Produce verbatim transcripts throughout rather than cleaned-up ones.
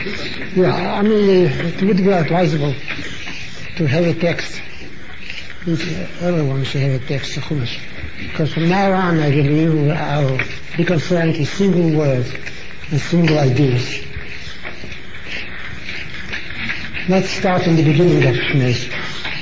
Yeah, I mean, it would be advisable to have a text. Everyone should have a text of Chumash. Because from now on, I believe I'll be concerned with single words and single ideas. Let's start in the beginning of Shmei.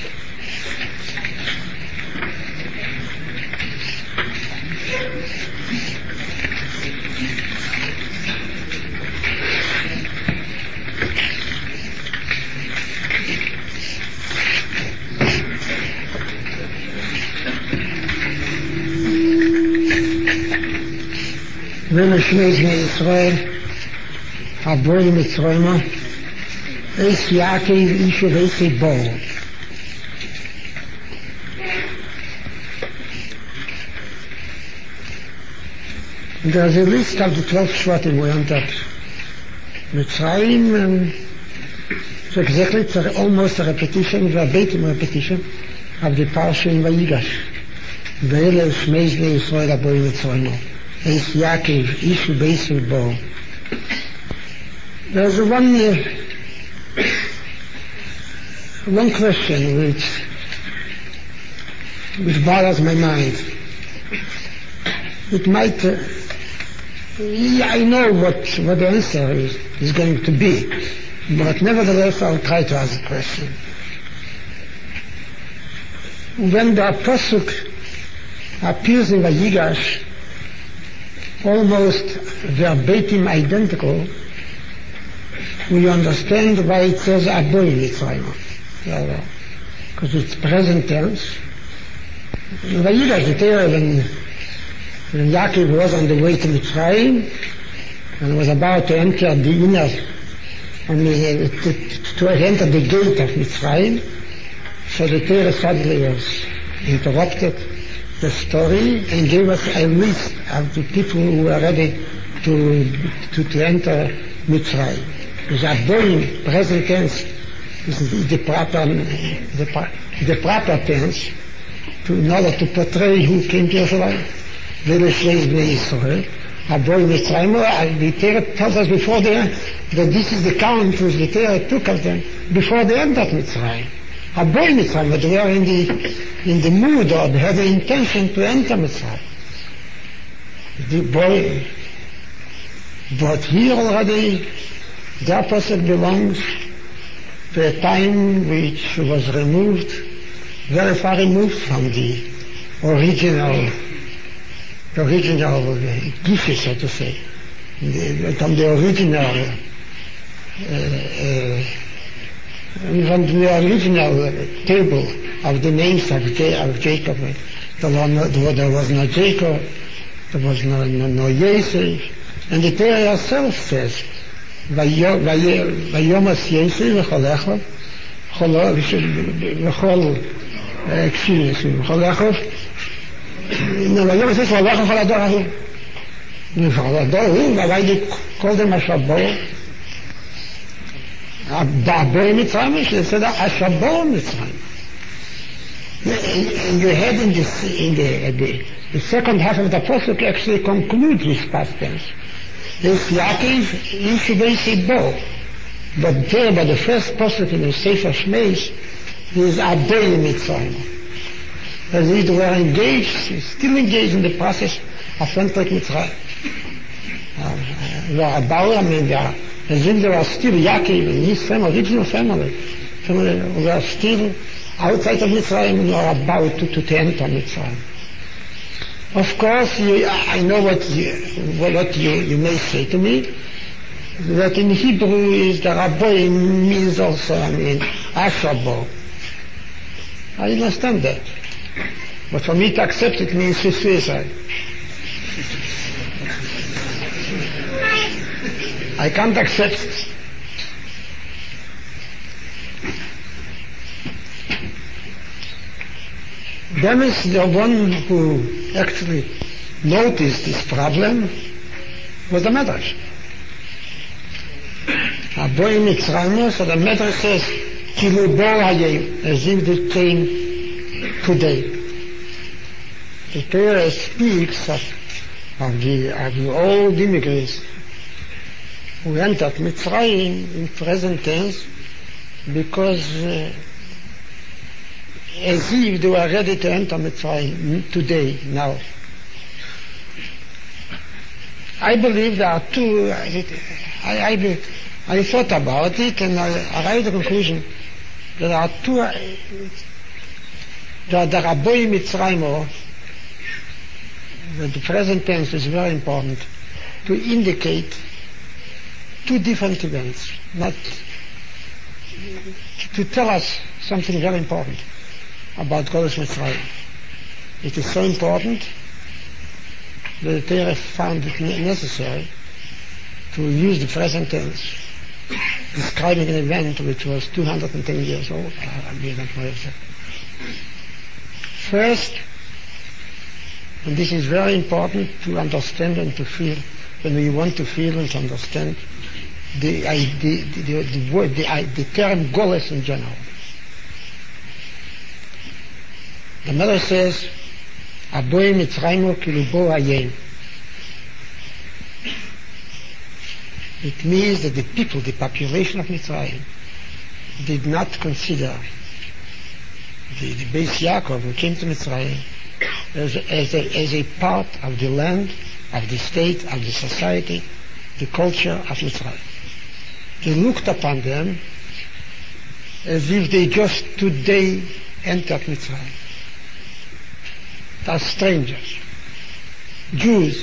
Wenn ich nicht in Israel, habe ich mit Träumen, es jake ich weiß ich bau. Und da ist eine Liste auf die zwölf Schwarte, wo ich hat Mitzrayim, and so exactly it's almost a repetition, verbatim repetition of the parsha in Vayigash. Ve'ele Shmei Bnei Yisrael habe ich Mitzrayim. Es Yaakov, Ishu Beisel Bo. There's one, uh, one question which, which bothers my mind. It might, uh, yeah, I know what, what the answer is, is going to be, but nevertheless I'll try to ask the question. When the Pasuk appears in Vayigash, almost verbatim identical, we understand why it says Aboy Mitzrayim. Because it's present tense. In Vayigash, the Torah, when, when Yaakov was on the way to Mitzrayim and was about to enter the inner, I mean, to, to enter the gate of Mitzrayim, so the Torah suddenly was interrupted the story and gave us a list of the people who were ready to to, to enter Mitzrayim. Because Aboy, present tense, is the proper the, the proper tense to, in order to portray who came to Israel. Ve'ele Shmei Bnei Yisrael, Aboy Mitzrayim. The Torah tells us before they that this is the count which the Torah took of them before they entered Mitzrayim. Aboy Mitzrayim, but they were in the in the mood or they had the intention to enter Mitzrayim. The boy, but here already, the opposite belongs to a time which was removed, very far removed from the original, the original gift, so to say, the, from the original, uh, uh, from the original table of the names of, J- of Jacob. There was, no, there was no Jacob, there was no, no, no Yosef, and the Torah herself says, Vayomas Yosef v'cholecho, v'chol, excuse me, v'cholecho, no, Vayomas Yosef v'cholecho v'cholador ahu. V'cholador ahu, why they call them Ashabor? Aboy Mitzrayim, they said Ashabor Mitzrayim. And you had in, this, in the, the, the second half of the Pasuk actually concludes this past tense. This Yaakov, Ishu Beisel Bo. But there, by the first Pasuk in the Sefer Shmei, is Aboy Mitzrayim. As if they were engaged, still engaged in the process of entering Mitzrayim. They are about, I mean, they are, as if they were still Yaakov and his family, original family, family were still outside of Mitzrayim and are about to, to enter Mitzrayim. Of course, you, I know what you, what you, you may say to me, that in Hebrew is the Rabbi means also, I mean, Ashabo. I understand that. But for me to accept it means suicide. I can't accept it. Demis, the one who actually noticed this problem, was the Medrash. Aboy Mitzrayim, so the Medrash says, Kilu Bo Hayeh, as if it came today. The Torah speaks of, of, the, of the old immigrants who entered Mitzrayim in present tense because uh, as if they were ready to enter Mitzrayim today, now. I believe there are two, I, I, I thought about it and I arrived at the conclusion that there are two, that the Rabbi Mitzrayim, the present tense is very important to indicate two different events, not to tell us something very important about Golus Mitzrayim. It is so important that the Torah found it necessary to use the present tense, describing an event which was two hundred ten years old. First, and this is very important to understand and to feel, when we want to feel and to understand the, the, the, the, word, the, the term Golus in general. The mother says, Aboy Mitzrayim kilubo hayem. It means that the people, the population of Mitzrayim, did not consider the, the Beis Yaakov who came to Mitzrayim as, as, a, as a part of the land, of the state, of the society, the culture of Mitzrayim. They looked upon them as if they just today entered Mitzrayim. As strangers. Jews.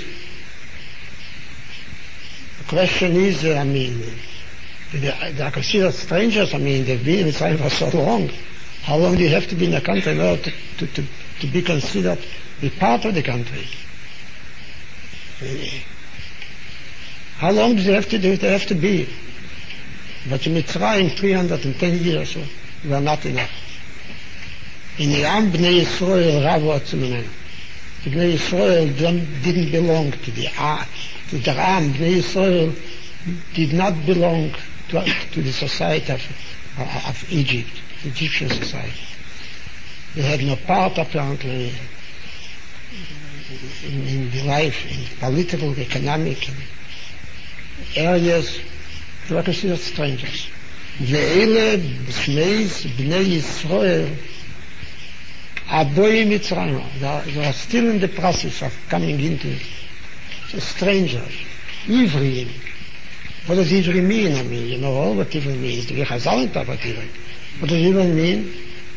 The question is, uh, I mean, they, they are considered strangers. I mean, they've been in Israel for so long. How long do you have to be in a country in order to, to, to, to be considered a part of the country? How long do they have to, do they have to be? But in Mitzrayim, three hundred ten years so, were not enough. In the Am Bnei Yisrael Ravu Atzumanen. The Bnei Yisrael didn't belong to the Am. The Am Bnei Yisrael did not belong to, to the society of, of Egypt, the Egyptian society. They had no part apparently in, in the life, in political, economic areas. They were considered strangers. Ve'ele b'shneis Bnei Yisrael Aboy Mitzrayim. They are still in the process of coming into it. So strangers. Ivrim. What does Ivrim mean? I mean, you know all what Ivrim means. We have all interpret Ivrim. What does Ivrim mean?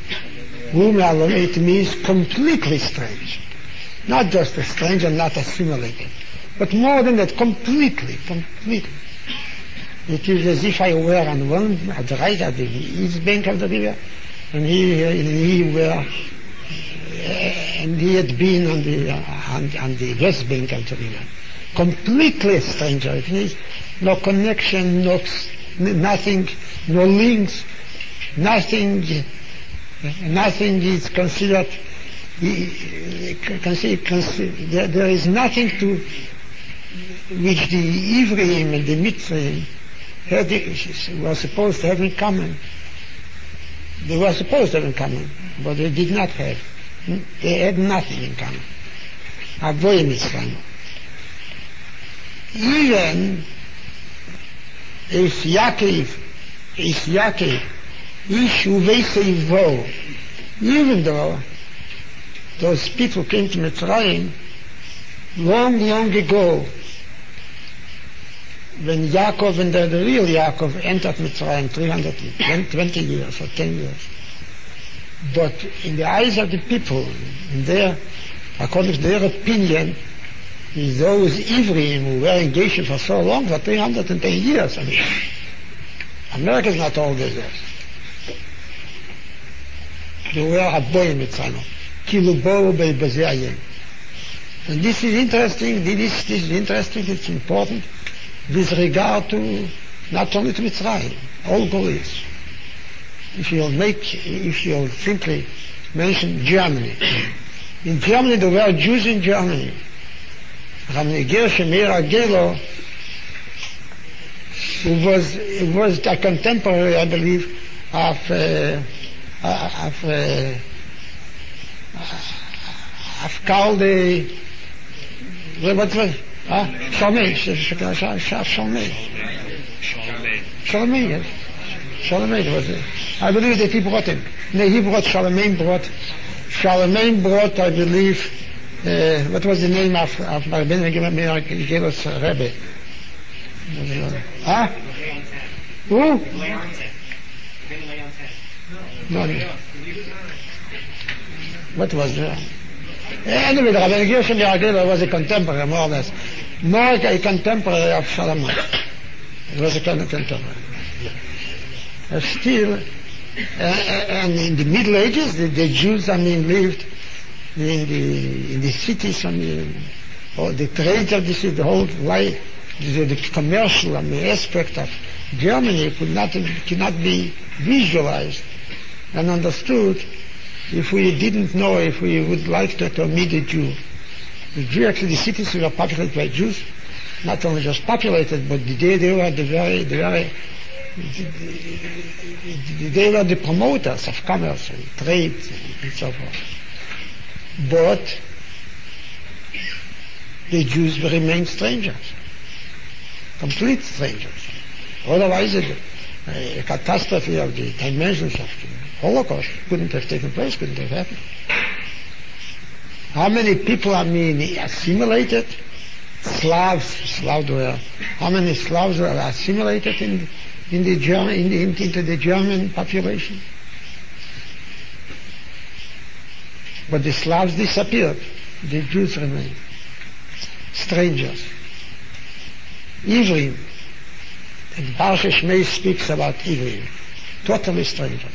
It means completely strange. Not just a stranger, not assimilated. But more than that, completely, completely. It is as if I were on one, at the right, at the east bank of the river, and he, and he were and he had been on the, uh, on, on the west bank of the river. Completely a stranger. It means no connection, no, nothing, no links, nothing, nothing is considered, considered, considered there, there is nothing to which the Ivrim and the Mitzrayim had, were supposed to have in common. They were supposed to have in common, but they did not have. They had nothing in common. Avoy Mitzrayim. Even if Yaakov, if Yaakov, Ish Uveisevo, even though those people came to Mitzrayim long, long ago, when Yaakov and the, the real Yaakov entered Mitzrayim three hundred twenty years or ten years. But in the eyes of the people, in their, according to their opinion, those Ivrim who were engaged for so long, for three hundred ten years, I mean, America is not all this. They were Aboy Mitzrayim. Kilubo Be'bazayim. And this is interesting, this, this is interesting, it's important, with regard to, not only to Mitzrayim, all Golis. If you'll make, if you'll simply mention Germany. In Germany there were Jews in Germany. Rabbi Gershom Meir Agelo, who was, who was a contemporary, I believe, of, uh, of, uh, of Karl the, what was, ah, Shalmei, Shalmei. Charlemagne, yes. Charlemagne was it. I believe that he brought him. No, he brought, Charlemagne brought, Charlemagne brought, I believe, uh, what was the name of, of my Ben Gelos Rebbe? Huh? Who? No, no. What was that? Anyway, the Rabbi Gershom Yargela was a contemporary, more or less. More a contemporary of Charlemagne. It was a kind of contemporary. Uh, still, uh, and in the Middle Ages, the, the Jews, I mean, lived in the in the cities, I mean, or the trade of the city, the whole life, the, the commercial, I mean, aspect of Germany could not cannot be visualized and understood if we didn't know, if we would like to, to meet a Jew. The Jew, actually, the cities were populated by Jews, not only just populated, but they, they were the very, the very, they were the promoters of commerce and trade and so forth. But the Jews remained strangers, complete strangers. Otherwise, a, a catastrophe of the dimensions of the Holocaust couldn't have taken place, couldn't have happened. How many people, I mean, assimilated? Slavs, Slavs were, how many Slavs were assimilated in, in the German, in the, into the German population? But the Slavs disappeared. The Jews remained. Strangers. Ivrim. And Parsha Shmei speaks about Ivrim. Totally strangers.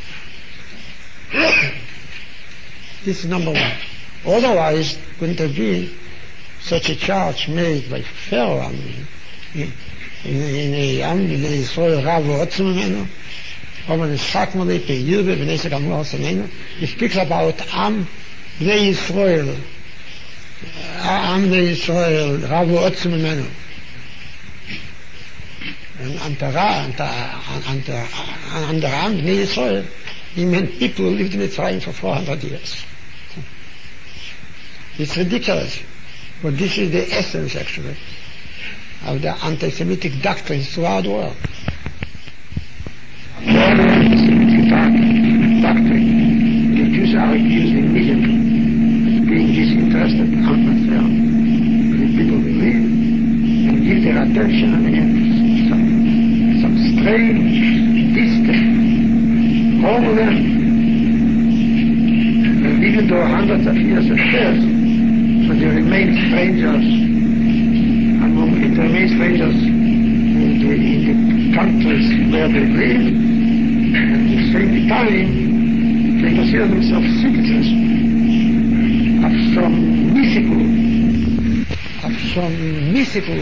This is number one. Otherwise, couldn't have been such a charge made by Pharaoh, I mean, in, in, in a Am, in Israel, Rav Otzim Menu, Oman Yitzchak Mali, Pe Yirbe, B'nei Sekam Mos Menu. He speaks about Am, B'nei Israel, Am B'nei Israel, Rav Otzim Menu. And Antara, Antara Am, B'nei Israel, he meant people who lived in Mitzrayim for four hundred years. It's ridiculous. But this is the essence, actually, of the anti-Semitic doctrines throughout the world. The anti-Semitic doctrine, the Jews are accused immediately of being disinterested, unfair. The people believe and give their attention and some, some strange, distant, homeland. And even though hundreds of years have passed, so they remain strangers among they remain strangers in the, in the countries where they live, and at the same time they consider themselves citizens of some mythical, of some mythical,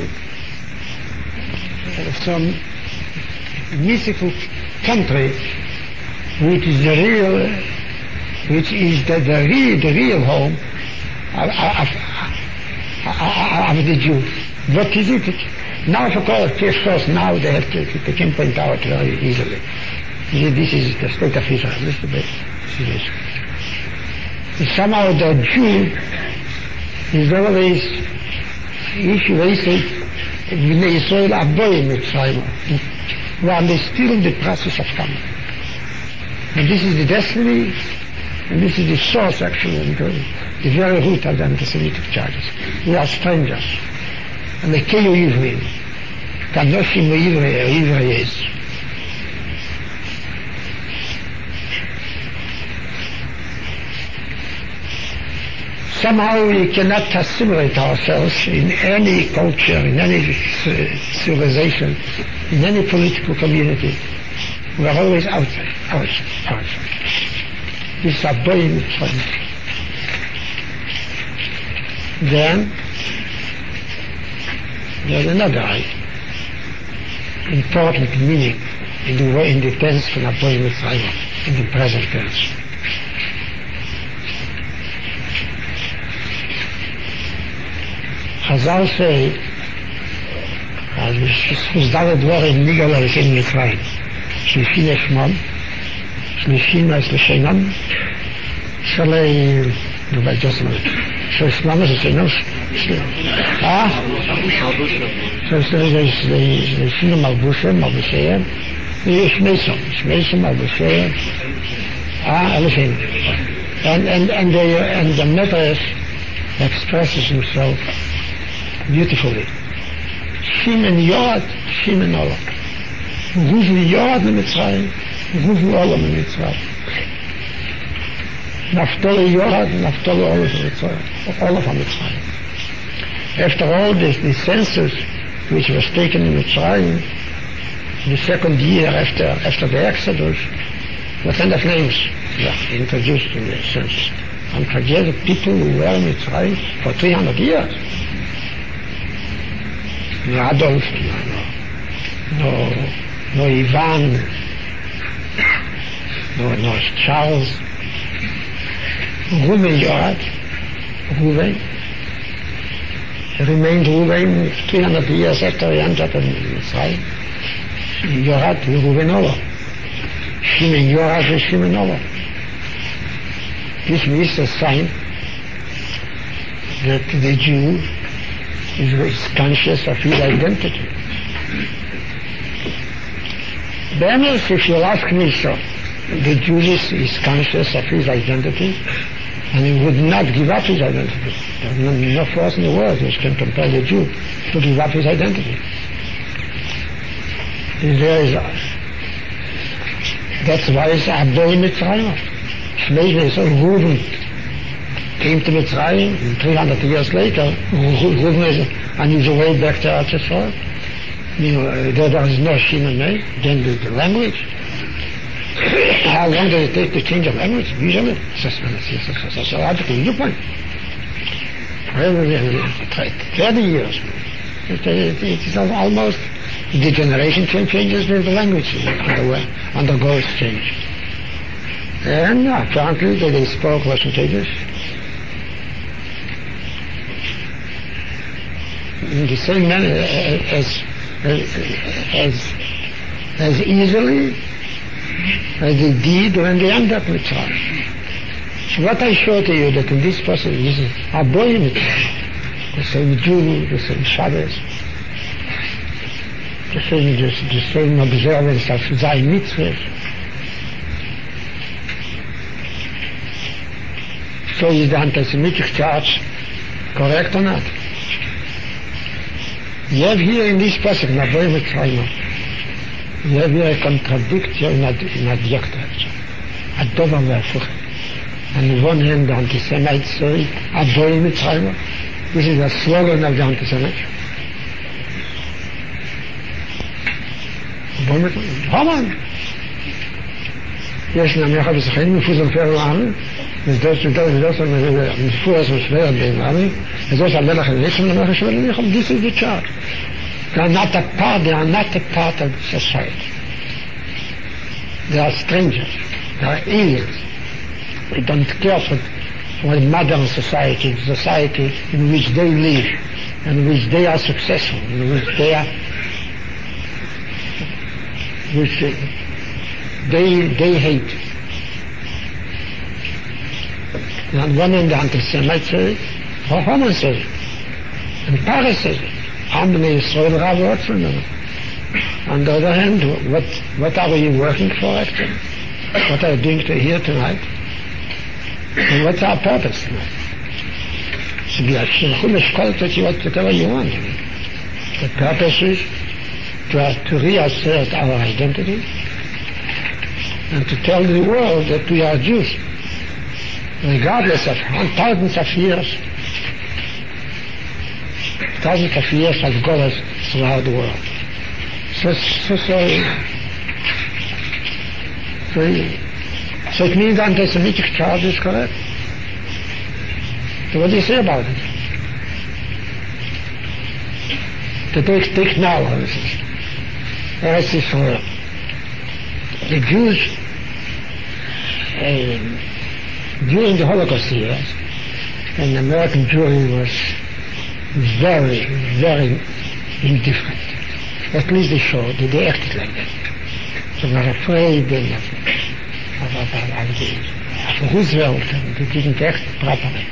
of some mythical country, which is the real, which is the, the real, the real home Of, of, of the Jews. What is it? Now, of course, first, now they have to, they can point out very easily. This is the state of Israel. This is the best. Somehow the Jew is always issue raised in Israel avoid Mitzrayim, while they're still in the process of coming. And this is the destiny. And this is the source, actually, and the, the very root of the anti-Semitic charges. We are strangers. And the Keyu Ivrim, Kadoshim Ivreis. Somehow we cannot assimilate ourselves in any culture, in any civilization, in any political community. We are always outside, outside, outside. This is a boy Mitzrayim. Then there's another important meaning in the way in the tense from a boy Mitzrayim, in the present tense. Chazal say, as Shusdale Dvorim Nigala V'Shin Mitzrayim, Shlishim Eshmon, Shlishim Eslishenon, Shalei, no, by just a minute. So it's not necessary, no? Ah? So it's the Shinam Malbushem, Malbushem, Shmeisum, Shmeisum of the Share, ah, everything. And, and, and the, and the Medrash expresses himself beautifully. Shimon Yod, Shimon Olam. Ruvu Yod Mitzrayim, Ruvu Olam Mitzrayim. Naphtali Yod, Naphtali Olam Mitzrayim, Olam Mitzrayim. After all, the, the census which was taken in Mitzrayim, the second year after after the Exodus, what kind of names were introduced in the census? And forget the people who were in Mitzrayim for three hundred years. No Adolf, no, no, no Ivan, no, no Charles, Reuven Yoad, Reuven, remained Reuven three hundred years after he entered in Mitzrayim. Yoad, Reuven Olam. Shimon Yoad and Shimon Olam. This is a sign that the Jew is conscious of his identity. Be'emes, if you ask me so, the Jew is conscious of his identity, and he would not give up his identity. There's no, no force in the world which can compel the Jew to give up his identity. There is, that's why it's Abdoi Mitzrayim. Shmeisum is so Reuven came to Mitzrayim, and three hundred years later, Reuven is on his way back to Eretz Yisrael. You know, there, there is no Shimon name, then the, the language. How long does it take to change a language? Usually, it's a logical viewpoint. thirty years. It, it, it is almost, the generation changes, the language undergoes change. And apparently they spoke Russian Yiddish. In the same manner as, as, as easily as they did when they ended up Mitzrayim. So what I show to you that in this passage is Aboi Mitzrayim, the same Jew, the same Shabbos, the same, the, the same observance of Zay Mitzvah. So is the anti-Semitic charge correct or not? You have here in this passage, Aboi Mitzrayim, you have here a contradiction in adjective. A dover verfuch. On the one hand, the anti-Semites say, Aboi Mitzrayim. This is a slogan of the anti-Semites. Aboi Mitzrayim. Haman! יש נמיך בסכנים מפוזם פר לעמי, וזדות שדות וזדות מפורס ושבר בין לעמי, וזדות המלך הנשם נמיך ושבר נמיך, this is the charge. They are not a part, they are not a part of society. They are strangers, they are aliens. We don't care for, for modern society, the society in which they live, in which they are successful, in which they are, which they, they hate. And on one hand, the anti-Semites say it, or Haman says it, and Paris says it. On the other hand, what, what are we working for actually? What are we doing to here tonight? And what's our purpose tonight? To be a whatever you want. The purpose is to, to reassert our identity and to tell the world that we are Jews, regardless of thousands of years. Thousands of years of gods throughout the world. So, so, so, so, so it means anti-Semitic charge is correct. So what do you say about it? To take, take now, for instance, Eretz Yisrael. The Jews, uh, during the Holocaust years, when the American Jewry was very, very indifferent. At least they showed that they acted like that. So they were afraid of, of, of, of, of Roosevelt, and they didn't act properly.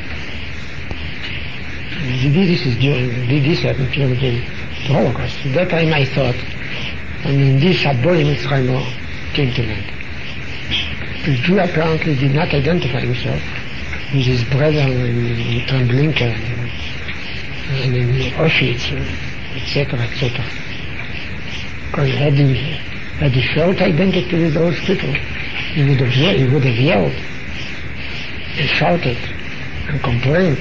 This is during, this happened during the, the Holocaust. At that time I thought And in this Aboy Mitzrayim came to land. The Jew apparently did not identify himself with his brethren in Treblinka and in Auschwitz, et cetera, et cetera. Because had he, had he felt identity with those people, he would have, he would have yelled and shouted and complained.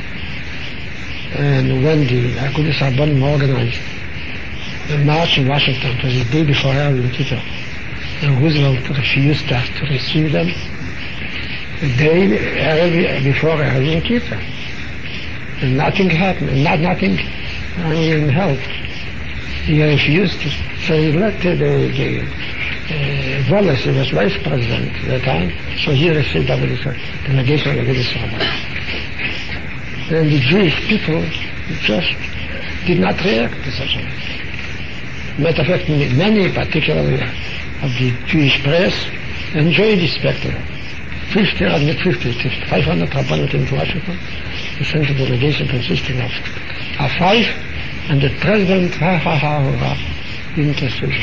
And when the Agudas Rabbanim organized the march in Washington, it was the day before Yom Kippur, and Roosevelt refused to, to receive them the day before Yom Kippur. And nothing happened, and not nothing I mean, helped. He refused to, so he let the, the uh, Wallace, he was vice president at the time, so he received the delegation of the Israel. And the Jewish people just did not react to such a thing. Matter of fact, many, particularly of the Jewish press, enjoyed the spectacle. Fifty, or not fifty, five hundred Rabbanim came to Washington. We sent a delegation consisting of, of five, and the president, ha ha ha ha, didn't receive.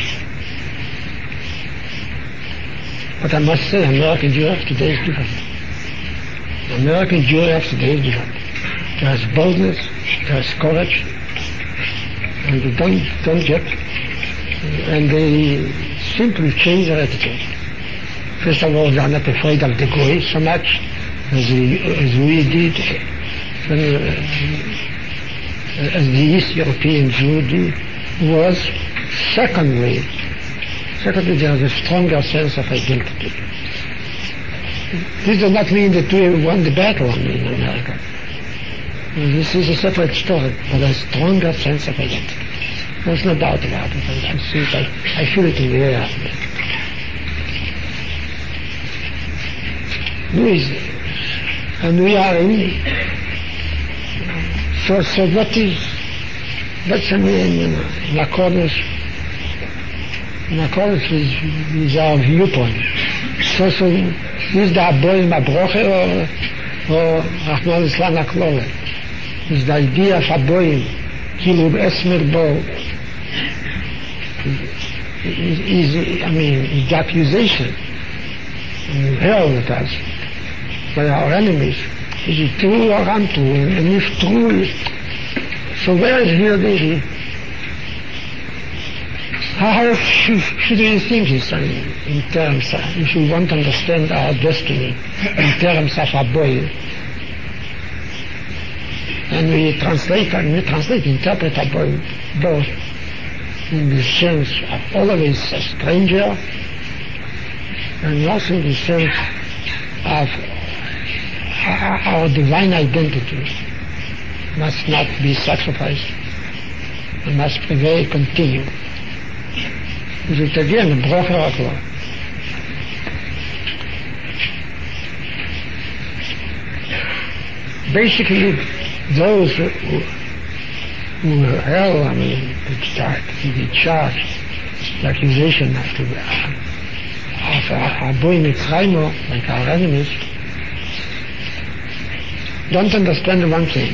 But I must say, American Jewry of today is different. American Jewry of today is different. There is boldness, there is courage, and they don't, don't get, and they simply change their attitude. First of all, they are not afraid of the Goy so much as we, as we did, when, uh, as the East European Jew did, was. Secondly, secondly, there is a stronger sense of identity. This does not mean that we won the battle in America. This is a separate story, but a stronger sense of identity. There's no doubt about it. I, I see it, I, I feel it in the air. We, and we are in, so, so what is, that's in, in, in accordance, in accordance with, with our viewpoint. So, so, is the Aboy Mabroche or, or Rahman Islam Aklole? Is the idea of Aboy, Kilub Esmer Bo, is, is, I mean, is the accusation hurled at us by our enemies. Is it true or untrue? And if true, so where is here the, how should, should we think this in, in terms of, if we want to understand our destiny in terms of Aboy? And we translate, and we translate, interpret Aboy both in the sense of always a stranger, and also in the sense of our divine identity must not be sacrificed and must prevail, continue. Is it again a brocher or basically, those who, who held, I mean, the charge, the accusation of the of Aboy Mitzrayim, like our enemies, don't understand one thing,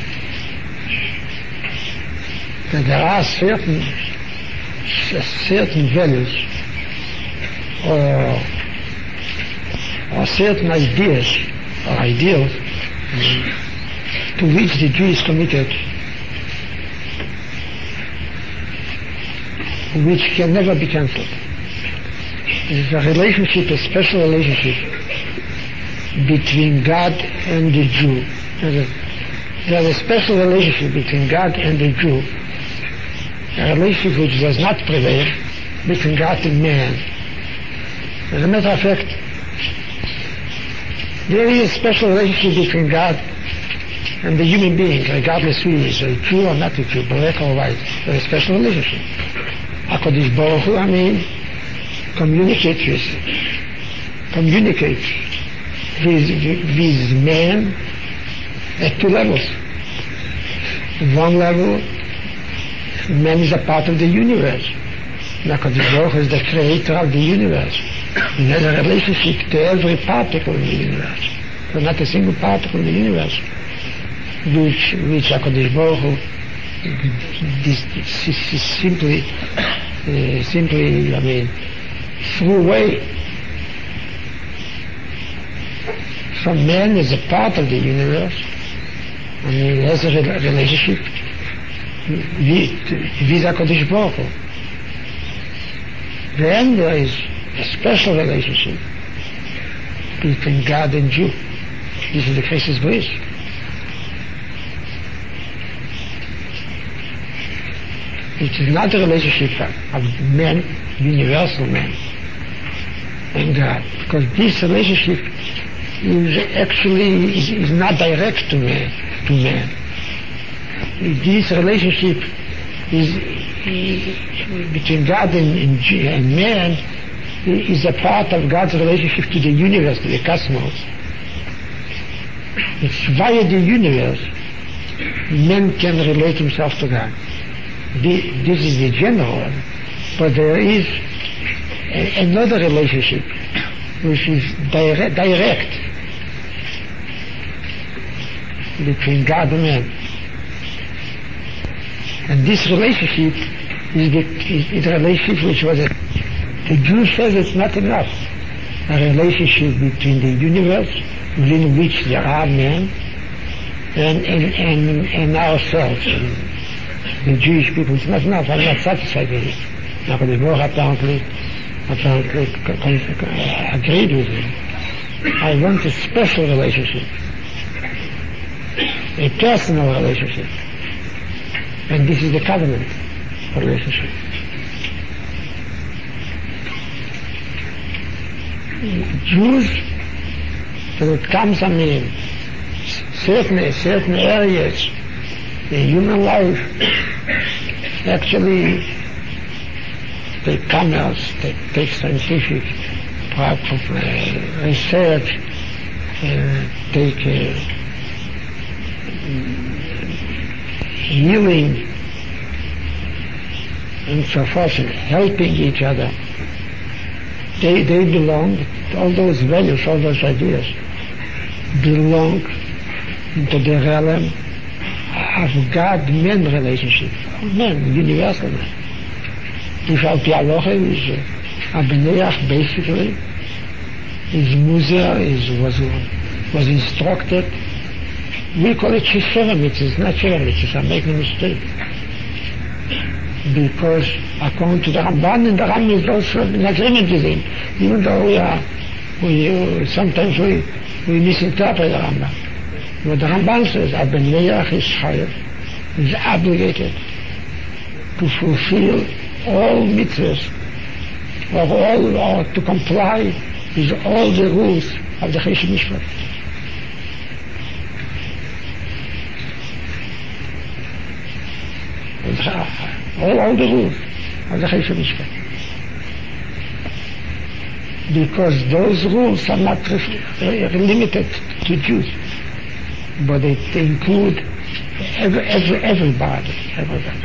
that there are certain certain values or or certain ideas or ideals to which the Jew is committed, which can never be cancelled. It is a relationship, a special relationship between God and the Jew. There is a special relationship between God and the Jew, a relationship which does not prevail between God and man. As a matter of fact, there is a special relationship between God and the human being, regardless who he is, a Jew or not a Jew, black or white. There is a special relationship. HaKadosh Baruch Hu, I mean, communicates with, communicates with, with man at two levels. One level, man is a part of the universe. HaKadosh Baruch Hu is the creator of the universe. He has a relationship to every particle in the universe. So not a single particle in the universe which which HaKadosh Baruch Hu this, this is simply uh, simply, I mean, threw away. So man is a part of the universe, and he has a re- relationship with HaKadosh Baruch Hu. Then there is a special relationship between God and Jew. This is the Christus Bris. It is not a relationship of man, universal man, and God, because this relationship is actually is, is not direct to man. To man, this relationship is, is between God and, and, and man is a part of God's relationship to the universe, to the cosmos. It's via the universe man can relate himself to God. The, this is the general, but there is a, another relationship which is direct, direct between God and man. And this relationship is the, is, is the relationship which was a, the Jew says it's not enough. A relationship between the universe within which there are men and, and, and, and ourselves. The Jewish people, it's not enough. I'm not satisfied with it. Now, the Baruch apparently, apparently agreed with me. I want a special relationship, a personal relationship, and this is the covenant relationship. Jews, when it comes, I mean, certain certain areas in human life, actually take commerce, take, take scientific uh, research, uh, take uh, healing, and so forth, and helping each other. They, they belong, all those values, all those ideas belong into the realm of God-man relationship. Man, universal man. If al pi halacha is a Beneach basically is muzer, is was was instructed. We call it Shishera mitzvah. It's not Shishera mitzvah. I'm making a mistake. Because according to the Ramban, and the Ramban is also in agreement with him, even though we are, we, sometimes we, we misinterpret the Ramban. But the Ramban says, a Beneach is chayav, is obligated to fulfill all mitzvahs, or all, or to comply with all the rules of the Chesed Mishpat. All, all the rules of the Chesed Mishpat. Because those rules are not limited to Jews, but they, they include every, every, everybody, everybody.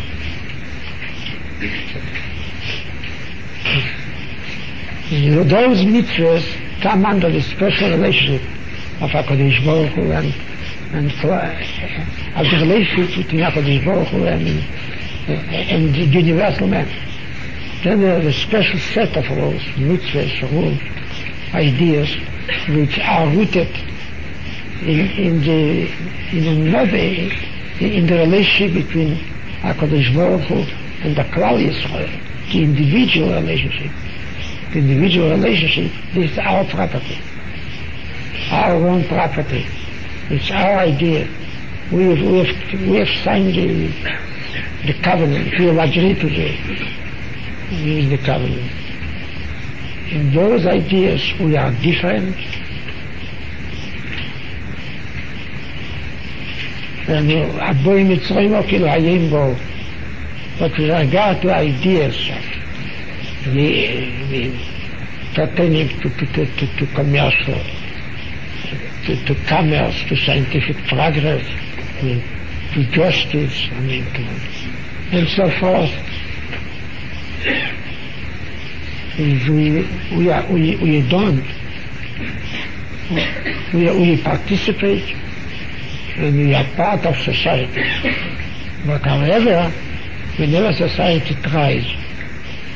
You know, those mitzvahs come under the special relationship of HaKadosh Baruch Hu and, and uh, of the relationship between HaKadosh Baruch Hu and, uh, and the universal man. Then there is a special set of rules, mitzvahs, rules, ideas, which are rooted in, in the in another in the relationship between HaKadosh Baruch Hu and the Klal Yisrael, the individual relationship. The individual relationship is our property, our own property. It's our idea. We have, we have, we have signed the, the covenant. We have agreed to the, use the covenant. In those ideas we are different. And Aboy Mitzrayim Okil Hayim Bo. But with regard to ideas the, the pertaining to, to, to, to, to commercial, to, to commerce, to scientific progress, to, to justice, I mean, to, and so forth. We, we, are, we, we don't, we, we participate, and we are part of society. But however, whenever society tries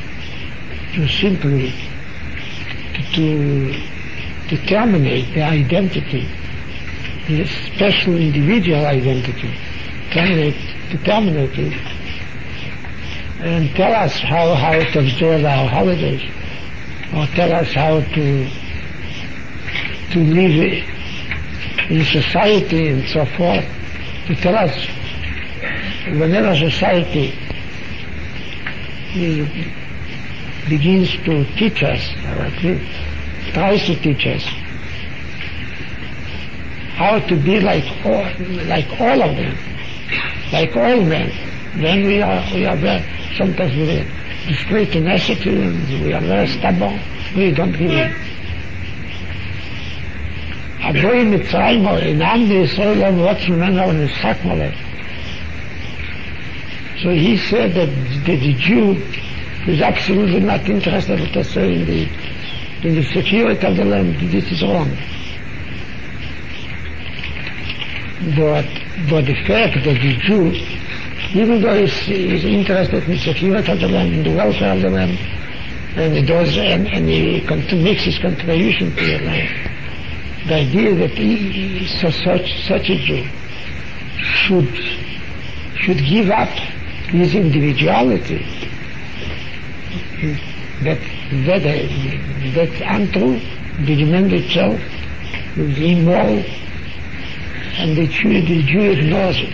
to simply to, to terminate the identity, the special individual identity, terminate, to terminate it, and tell us how, how to observe our holidays, or tell us how to to live in society and so forth, to tell us whenever society begins to teach us, or at least tries to teach us, how to be like all, like all of them, like all men, then we are, we are very, sometimes we display tenacity and we are very stubborn, we don't give in. Aboy Mitzrayim, in Am Yisrael, what's Memeno and Yitzchak Molech. So he said that the, the Jew is absolutely not interested, let us say, in the, in the security of the land. This is wrong. But, but the fact that the Jew, even though he's, he's interested in the security of the land, in the welfare of the land, and he does, and, and he makes his contribution to the land, the idea that he, so such, such a Jew should, should give up his individuality, that, that, that's untrue, the man itself is immoral, and the Jew, the Jew ignores it.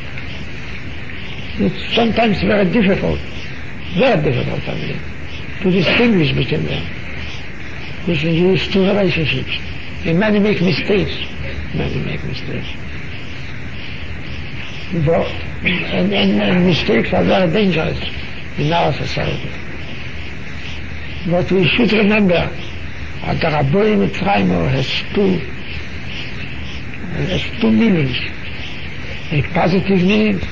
It's sometimes very difficult, very difficult, I mean, to distinguish between them. Because you use two relationships. And many make mistakes. Many make mistakes. But, and, and, and mistakes are very dangerous in our society. But we should remember that the Aboy Mitzrayim has two, has two meanings. A positive meaning.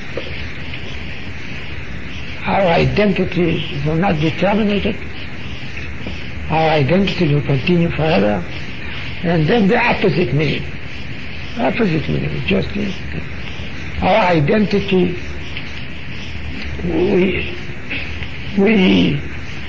Our identity will not be terminated. Our identity will continue forever. And then the opposite meaning. Opposite meaning, just our identity, we, we,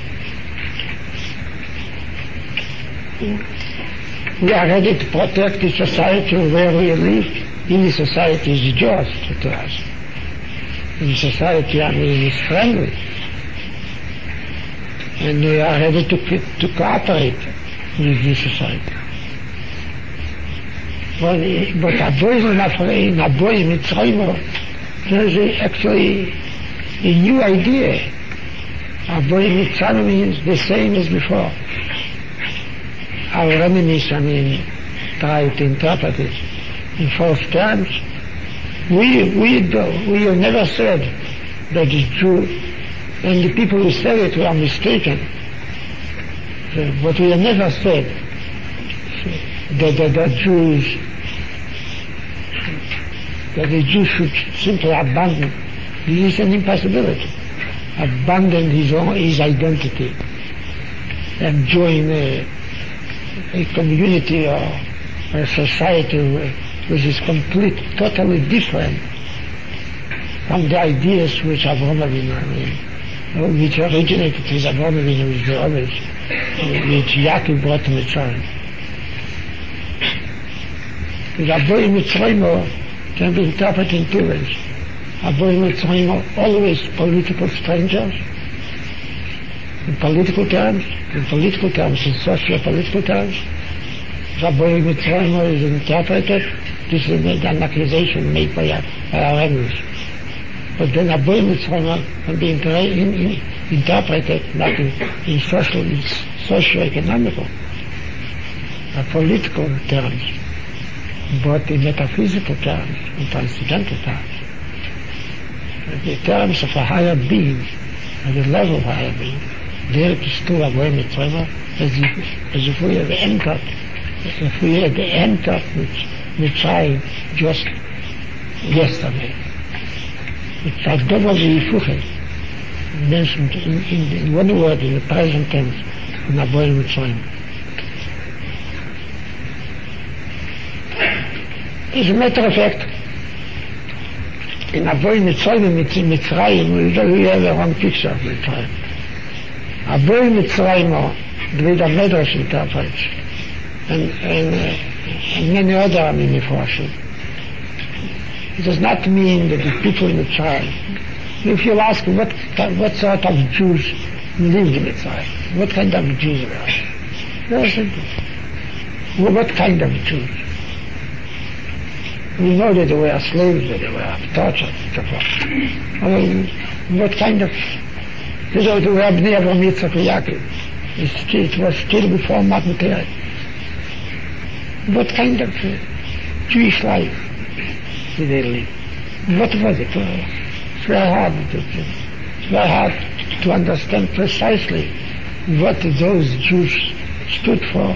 we are ready to protect the society where we live. In the society is just to us. In the society, I mean, is friendly. And we are ready to, to cooperate with the society. But Aboy Mitzrayim, there's actually a new idea. Aboy Mitzrayim means the same as before. Our enemies, I mean, try to interpret it in false terms. We, we, do, we have never said that the Jew, and the people who said it were mistaken. But we have never said that the, the Jews, that the Jew should simply abandon. This is an impossibility. Abandon his own, his identity and join a, a community or a society which is complete, totally different from the ideas which Avraham Avinu, I mean, which originated with Avraham Avinu, with the others, which Yaakov brought to Mitzrayim. The Aboy Mitzrayim can be interpreted in two ways. Aboy Mitzrayim are always political strangers, in political terms, in political terms, in socio-political terms. Aboy Mitzrayim is interpreted, this is an accusation made by our, by our enemies. But then Aboy Mitzrayim can be inter- in, in, interpreted not in, in social, in socio-economical, uh, political terms, but in metaphysical terms, in transcendental terms. The terms of a higher being, at the level of a higher being, there it is still Aboy Mitzrayim, as if, as if we had entered, if we had entered Mitzrayim just yesterday. It's a double Yifuche, mentioned in, in, in one word in the present tense, in Aboy Mitzrayim. As a matter of fact, in Aboy Mitzrayim, Mitzrayim, we have a wrong picture of Mitzrayim. a boy Mitzrayim, the way the Medrash interprets, and, and, uh, and many other mini-forces. It does not mean that the people in Mitzrayim. If you ask what, what sort of Jews lived in Mitzrayim, what kind of Jews were they? Very simple. Well, what kind of Jews? We know that they were slaves, that they were tortured, and so forth. Well, what kind of... They were Bnei Avraham Yitzchak Yaakov. It was still before Matan Torah. What kind of uh, Jewish life did they live? What was it? Uh, it's very hard to, it's very hard to understand precisely what those Jews stood for.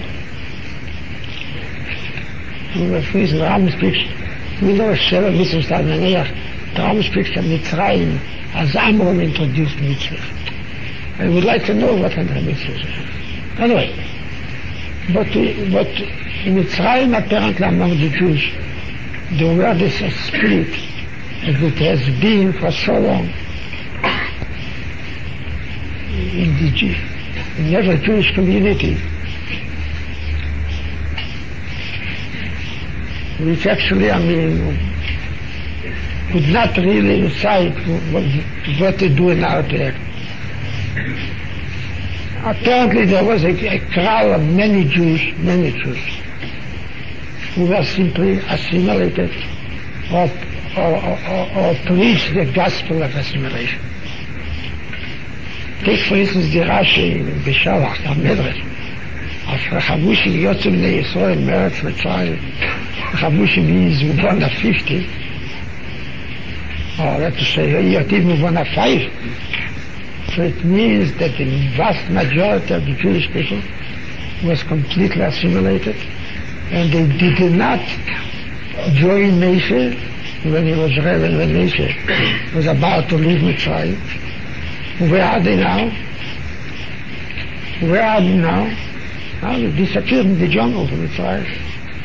For instance, the Rambam speaks, we know Sheva Mitzvah Staneach, the Rambam speaks of Mitzrayim as Amram introduced mitzvah. I would like to know what kind of mitzvahs. Anyway, but, but in Mitzrayim, apparently among the Jews, there were this spirit as it has been for so long in the Jew, in every Jewish community, which actually, I mean, could not really decide what, what to do in our there. Apparently there was a, a crowd of many Jews, many Jews, who were simply assimilated or, or, or, or preached the gospel of assimilation. Take for instance the Rashi in Beshalach, the Medrash, of Chavushi Yotzim Ne Yisrael, Meretz Mitzrayim. Chavushi means one of fifty, or let's say Yotiv one of five. So it means that the vast majority of the Jewish people was completely assimilated, and they did not join Moshe when he was Rebbe, when Moshe was about to leave Mitzrayim. Where are they now? Where are they now? Now they disappeared in the jungle of Mitzrayim.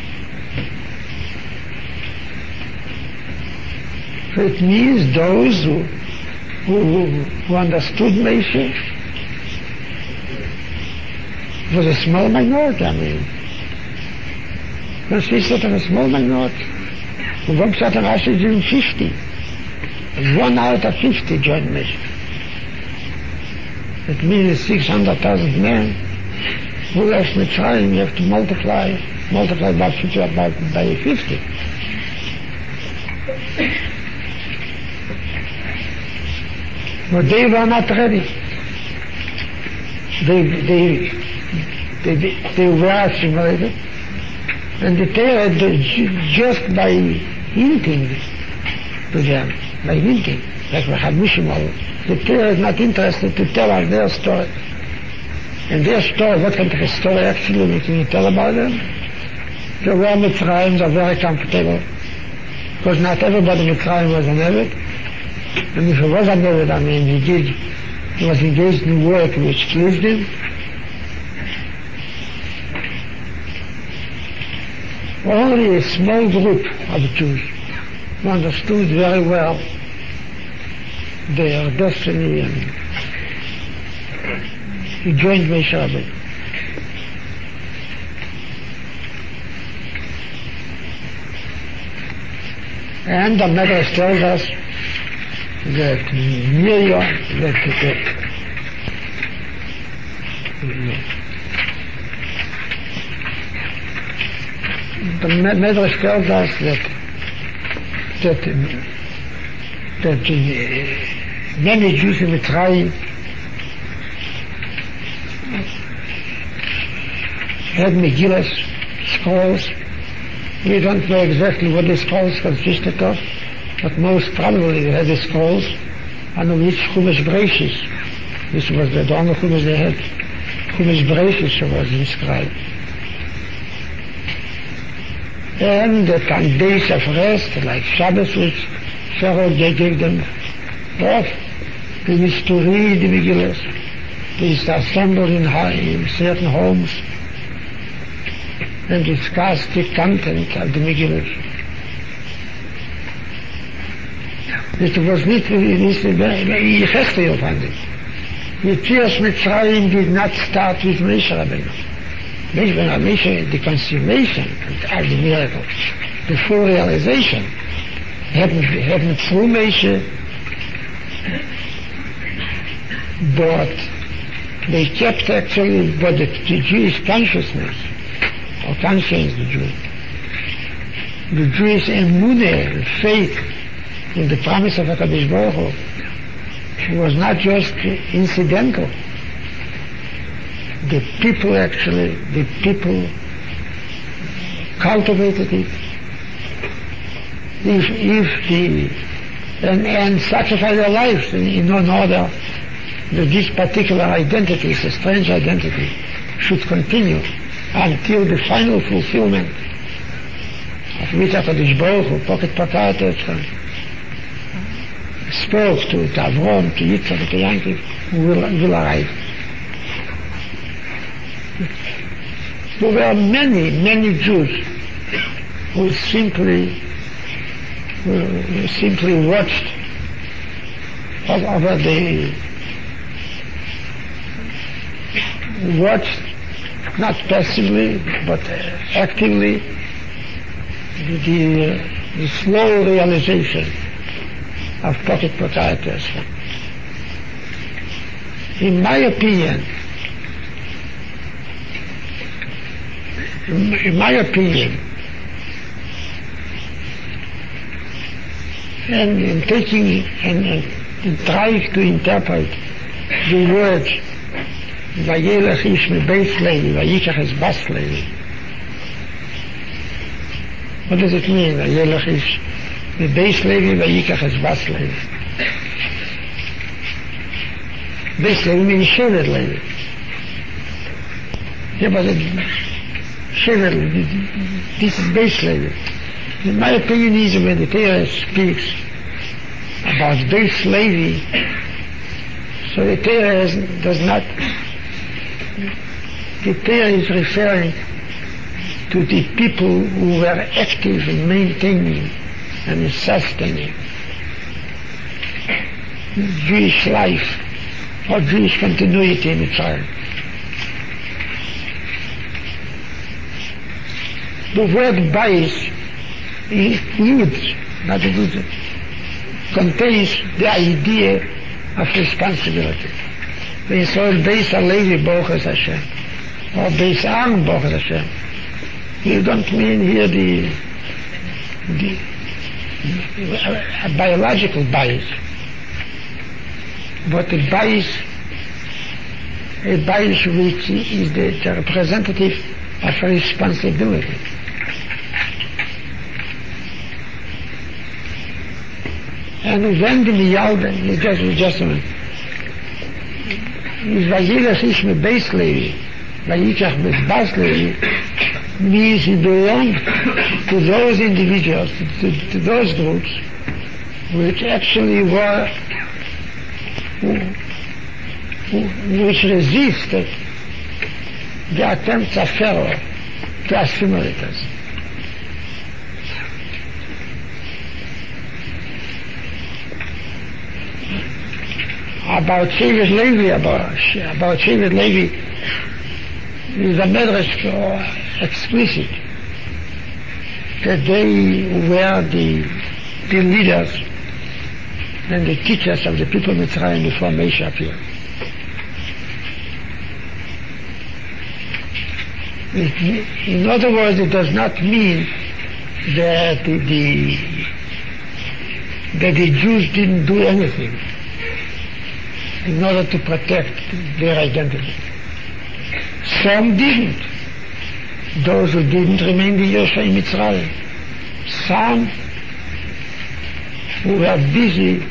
So it means those who Who, who, who understood Moshe was a small minority, I mean. Consisted of a small minority. And one shot of Rashi in fifty. One out of fifty joined Moshe. It means six hundred thousand men who left Mitzrayim. You have to multiply, multiply by fifty, by, by fifty. But they were not ready. They, they, they, they, they were assimilated. And the Torah, just by hinting to them, by hinting, like we had Mishmal, the Torah is not interested to tell us their story. And their story, what kind of a story actually we can tell about them? The war Mitzrayim are very comfortable, because not everybody in Mitzrayim was an Eved. And if he was a Eved, I mean, he did, he was engaged in work which pleased him. Only a small group of Jews who understood very well their destiny and he joined Moshe Rabbeinu. And the Medrash tells us that Miriam, that, that the Medrash tells us that that that uh, many Jews in Mitzrayim had Megillas, scrolls. We don't know exactly what the scrolls consisted of, but most probably they had the scrolls on which Chumash Bereshis, this was the only Chumash they had, Chumash Bereshis was inscribed. And that on days of rest, like Shabbos, which Pharaoh gave them off, they used to read the Megillas. They used to assemble in, in certain homes and discuss the content of the Megillah. It was nicht, nicht, ich feste auf an it. Yetzias Mitzrayim did not start with Moshe Rabbeinu. Moshe, the consummation of the miracle, the full realization, happened, happened through Moshe, but they kept actually, but the, the Jewish consciousness, or conscience, the Jew, the Jewish emunah, faith in the promise of HaKadosh Baruch Hu, was not just incidental. The people actually, the people cultivated it. If, if the, and, and sacrificed their lives in, in order that this particular identity, this strange identity, should continue until the final fulfillment of which HaKadosh Baruch Hu, Pocket Pakatos, spoke to, to Avram, to Yitzchak, to Yankov, will, will arrive. There were many, many Jews who simply, who simply watched over the, watched, not passively, but actively, the, the, the slow realization of pocket proprietorship. In my opinion, in, in my opinion, and in taking and, and trying to interpret the words Vayelech ish mebeis Levi, Vayikach es bas Levi. What does it mean? Vayelech ish mebeis Levi, Vayikach es bas Levi. Beis Levi means Shevet Levi. Yeah, but Shevet, this is Beis Levi. In my opinion, is when the Torah speaks about Beis Levi, so the Torah does not, the Torah is referring to the people who were active in maintaining and sustaining Jewish life or Jewish continuity in Israel. The word Bais includes, not includes, contains the idea of responsibility. When you saw Beis HaLevi Baruch Hashem, or Beis Am Baruch Hashem, you don't mean here the, the a, a biological bias, but a bias, a bias which is the, the representative of responsibility. And when the Miyalden, just, just a minute, is Vayelech ish mebeis Levi, Vayikach es bas Levi, means he belonged to those individuals, to, to, to those groups, which actually were, who, who, which resisted the attempts of Pharaoh to assimilate us. About Shevet Levi, about, about Shevet Levi, is a medrash uh, explicit that they were the, the leaders and the teachers of the people of Mitzrayim before Moshe appeared. In other words, it does not mean that the, the, that the Jews didn't do anything in order to protect their identity. Some didn't. Those who didn't remained in Yosha in Mitzrayim. Some who were busy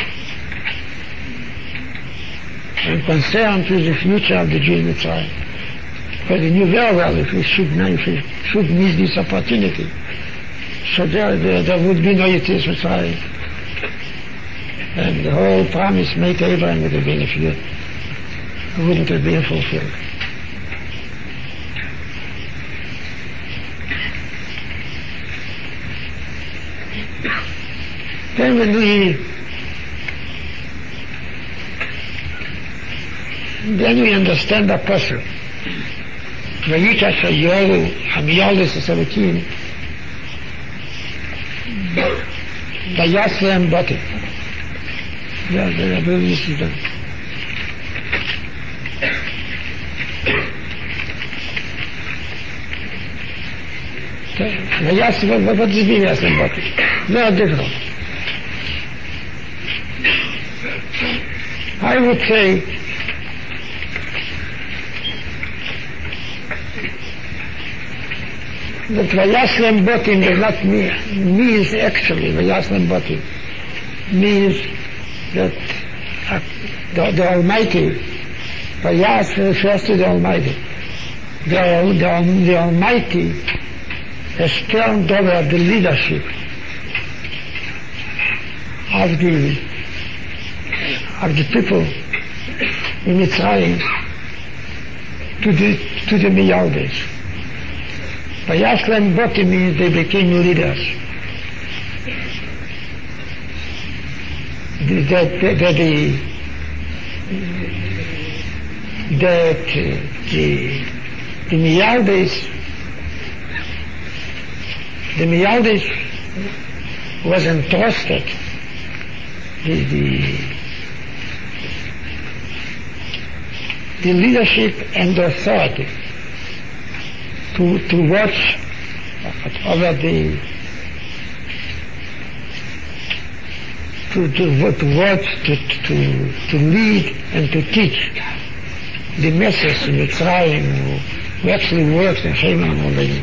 and concerned with the future of the Jews in Mitzrayim. Because they knew very well if we should, if we should miss this opportunity, so there, there, there would be no Yetzias Mitzrayim. And the whole promise made to Abraham would have been a few, wouldn't have been fulfilled. Then when we then we understand the pasuk. Vayikash hayoru hamiyaldis seventeen. Vayaslem bati. Yeah, I believe this is done. Vayaslem, what does it mean, Vayaslem bati? Very difficult. I would say that Vayaslem Botim does not mean, means actually, Vayaslem Botim means that uh, the, the Almighty, Vayas refers to the Almighty. The, the, the Almighty has turned over the leadership of the of the people in Mitzrayim to the to the Miyaldes. Vayaslem Botim means they became leaders. That the that the that the the Miyaldes the Miyaldes was entrusted the the the leadership and the authority to to watch over the to to, to watch to, to to lead and to teach the message in Mitzrayim who, who actually works in Haman already.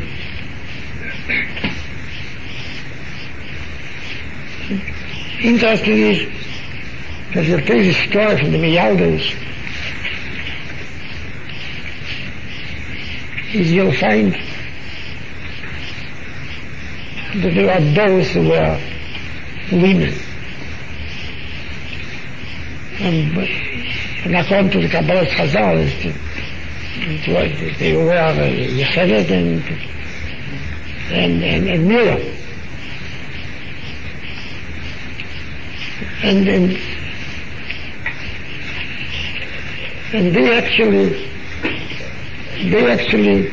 Interesting is that there is a story from the Miyaldes. Is you'll find that there are those who were women. And, and according to the Kabbalah Chazal, they were Yocheved and, and, and, and Miriam. And, and, and they actually They actually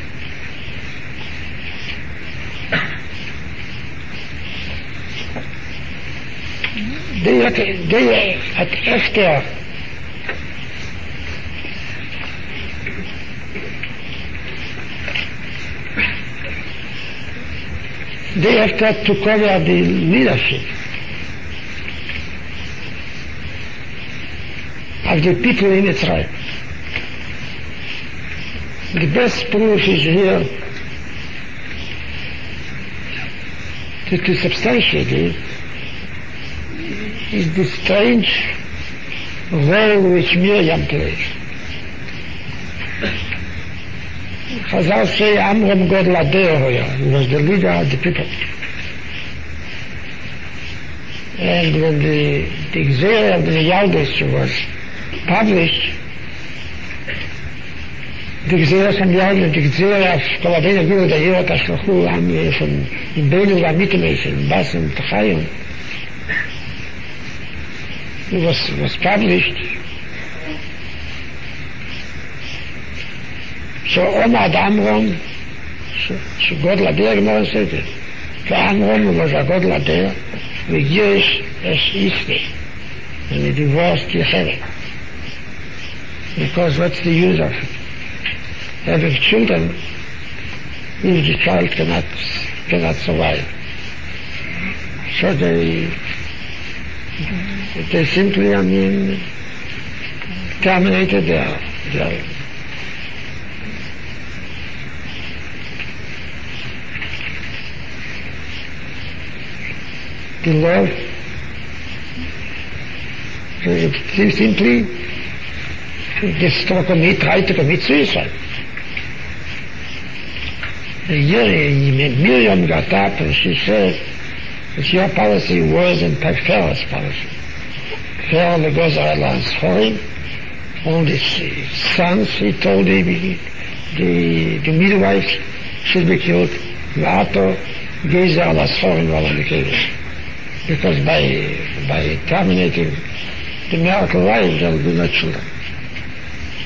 they they at after they have to cover the leadership of the people in Israel. The best proof is here to, to substantiate it is the strange role which Miriam plays. Chazal say Amram God Ladeo, he was the leader of the people. And when the, the Xer of the Yaldes was published, die Gzeira von Jahren, die Gzeira auf Kolabena Gura, der Jura Tashlochu, am von in Benu war Mittelmeis, in Bas und Tachayim. It was, was published. So Omad Amram, so God Lader, Gemara said it. So Amram was a God Lader, with Jewish as Ishti, and he divorced Yocheved. Because what's the use of it? Having children, if the child cannot cannot survive. So they they simply, I mean, terminated their their the love. They simply they commit, try to commit suicide. Miriam got up and she said, it's your policy worse than Pharaoh's policy. Pharaoh goes around foreign, all the sons, he told the, the, the midwives should be killed. Later, Gezer alas foreign while on the case. Because by, by terminating the miracle life, there will be no children.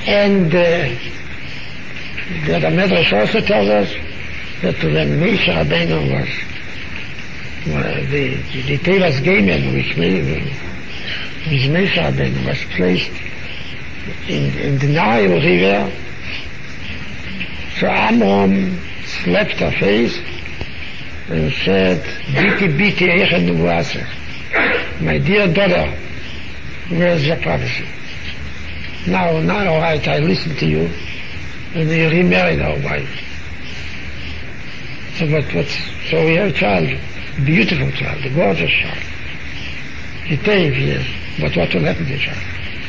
And uh, the, the Medrash also tells us that when Moshe Rabbeinu was, well, the, the Tevas Gemen, which which Moshe Rabbeinu was placed in, in the Nile River, so Amram slapped her face and said, Biti Biti Eichen Nubuasech, my dear daughter, where's your prophecy? Now, now, all right, I listen to you, and you remarried our wife. So, what, what, so we have a child, beautiful child, a gorgeous child. He takes years, but what will happen to the child?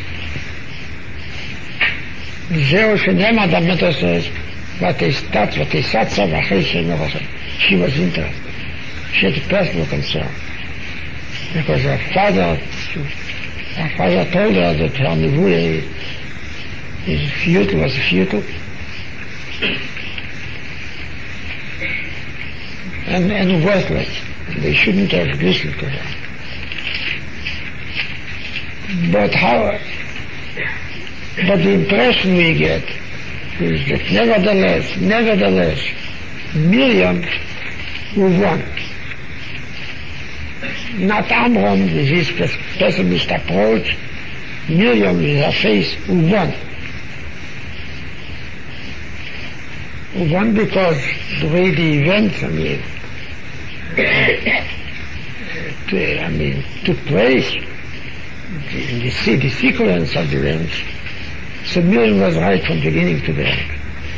Zeo Shenema Dameto says, what is that, what is that, she was interested. She had a personal concern. Because her father, her father told her that her Nevuah is futile, was futile. And, and worthless. They shouldn't have listened to her. But how, but the impression we get is that nevertheless, nevertheless, Miriam won. Not Amram with his pessimist approach, Miriam with her face won. Won because the way the events, I mean, to, I mean, took place, in the, the sequence of the events, so Miriam was right from beginning to the end.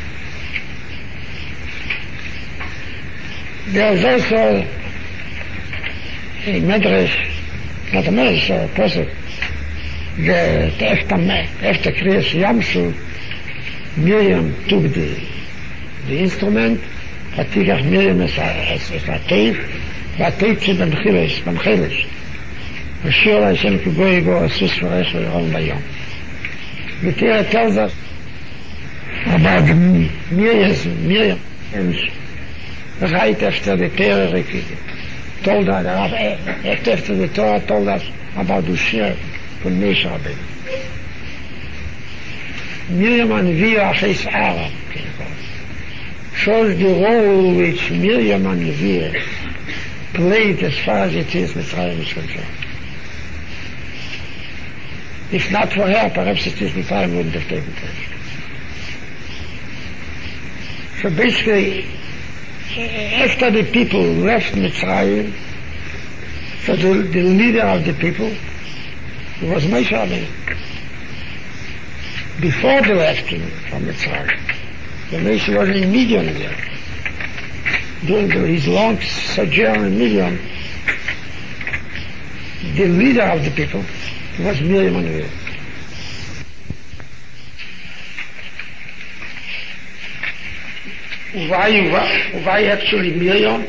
There is also a Medrash, not a Medrash, a Pasuk, that after, after Kriyas Yamsuf, Miriam took the, the instrument, ותיקח מרים את הטייף, והטייף זה במחילש, במחילש. ושיר להשם כגוי יגור הסוס ורך וירום ביום. The Torah tells us about Miriam, Miriam, and right after the Torah told us, right after the Torah told us about the shir from Moshe Rabbeinu. Miriam and Neviah Aches Aaron shows the role which Miriam and Neviah played as far as it is Mitzrayim is concerned. If not for her, perhaps it is Mitzrayim wouldn't have taken place. So basically, after the people left Mitzrayim, so the, the leader of the people was Moshe Rabbeinu. Before they left him from Mitzrayim, the Moshe was in Midian there. During the, his long sojourn in Midian, the leader of the people was Miriam and Neviah. Why, why, why actually Miriam?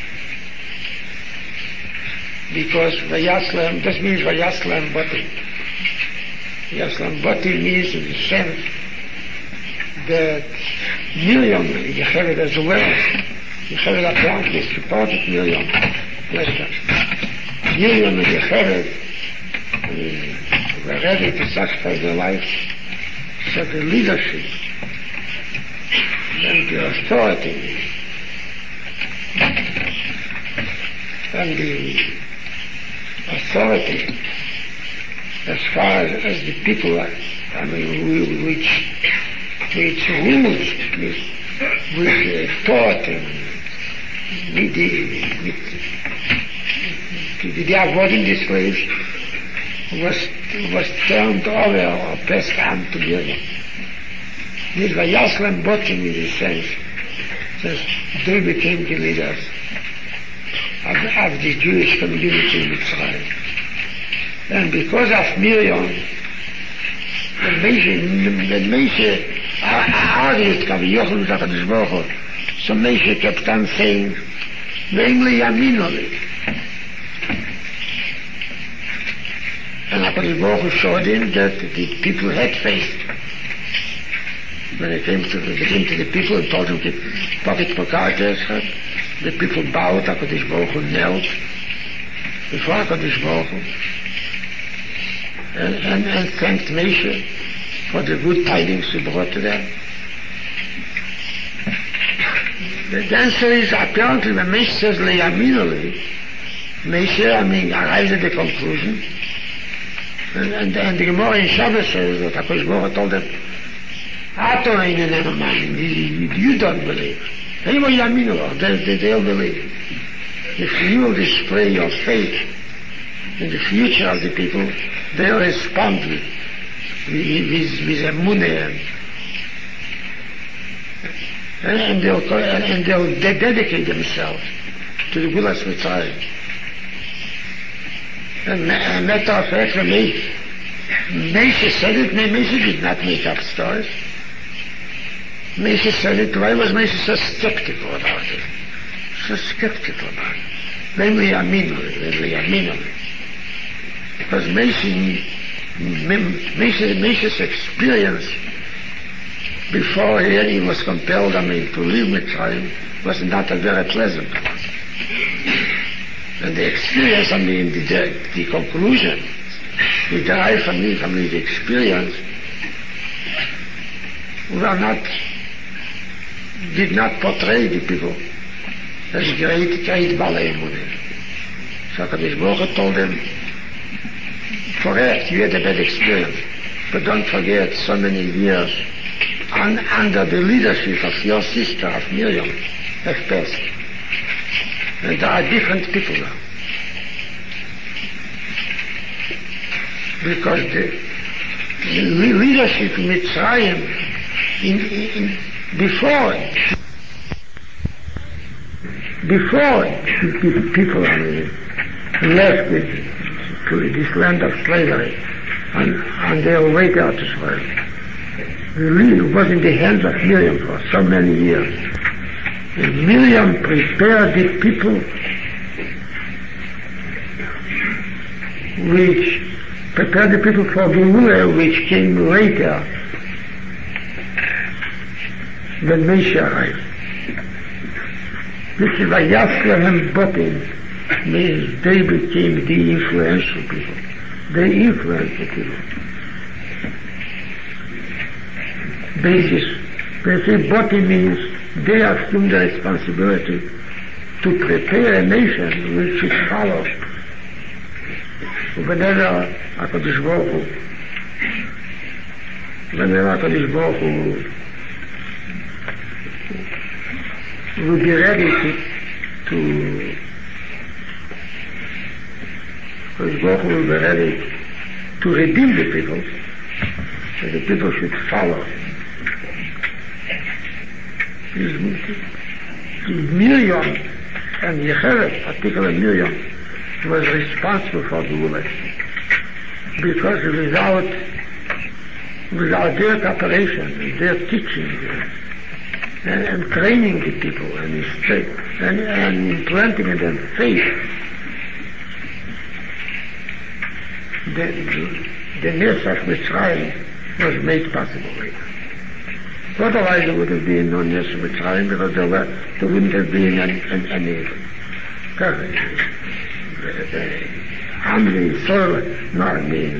Because Vayaslam, this means Vayaslam Bati. Vayaslam Bati means in the sense that Miriam, Yechered as well, Yechered apparently supported Miriam later. Miriam and Yechered were ready to sacrifice their lives, so the leadership and the authority and the authority as far as, as the people are, I mean, which which rules with, with uh, thought and with the, with, with the avoiding the slaves was, was turned over or passed on to Miriam. This Vayaslam Botim in the sense that they became the leaders of, of the Jewish community in Israel. And because of Miriam, the Moshe, the Moshe, argued with Yochel with HaKadosh Baruch Hu, so Moshe kept on saying, Ve'im liyamino li. And HaKadosh Baruch Hu showed him that the people had faith. When it came to, they came to the people and told them to pocket pokates, the people bowed, HaKadosh Baruch Hu knelt before HaKadosh Baruch Hu and, and, and thanked Moshe for the good tidings he brought to them? The answer is apparently when Moshe says Leyaminoli, Moshe, I mean, arrives at the conclusion, and, and, and the Gemara in Shabbos says that HaKadosh Baruch Hu told them, Ato einen Emanim, you don't believe. They will Yaminolo, they, they, they'll believe. If you will display your faith in the future of the people, they'll respond with, with, with emunah, and, and they'll and they'll de- dedicate themselves to the Gulas Mitzrayim. And a matter of fact, for me, Moshe said it. Moshe did not make up stories. Moshe said it. Why was Moshe so skeptical about it? So skeptical about it. Then we are minor, because Moshe, Moshe, Moshe's experience before he was compelled, I mean, to leave Mitzrayim was not a very pleasant one. And the experience, I mean, the, the, the conclusion, the derived from me, from the experience, were not, did not portray the people as great, great Balei Emunah. So HaKadosh Baruch Hu told them, correct, you had a bad experience, but don't forget so many years un, under the leadership of your sister, of Miriam, have passed. And there are different people now. Because the, the leadership in Mitzrayim, in, in, before, before the people left it, to this land of slavery, and, and their way out to Israel, it was in the hands of Miriam for so many years. And Miriam prepared the people which prepared the people for Geula, which came later when Moshe arrived. This is Vayaslehem Botim, means they became the influential people. They influenced the people. Basis. They say Botim means they assume the responsibility to prepare a nation which should follow. Whenever HaKadosh Baruch Hu, whenever HaKadosh Baruch Hu will be ready to, to HaKadosh Baruch Hu will be ready to redeem the people, so the people should follow. Miriam and Yecheret, particularly Miriam, was responsible for the woman, because without without their cooperation, their teaching, and, and training the people, and, and, and implanting in them faith, the, the nest of Mitzrayim was made possible later. Otherwise there would have been no nest of Mitzrayim, because there, were, there wouldn't have been any, any, any Amri, Sol, no, I mean,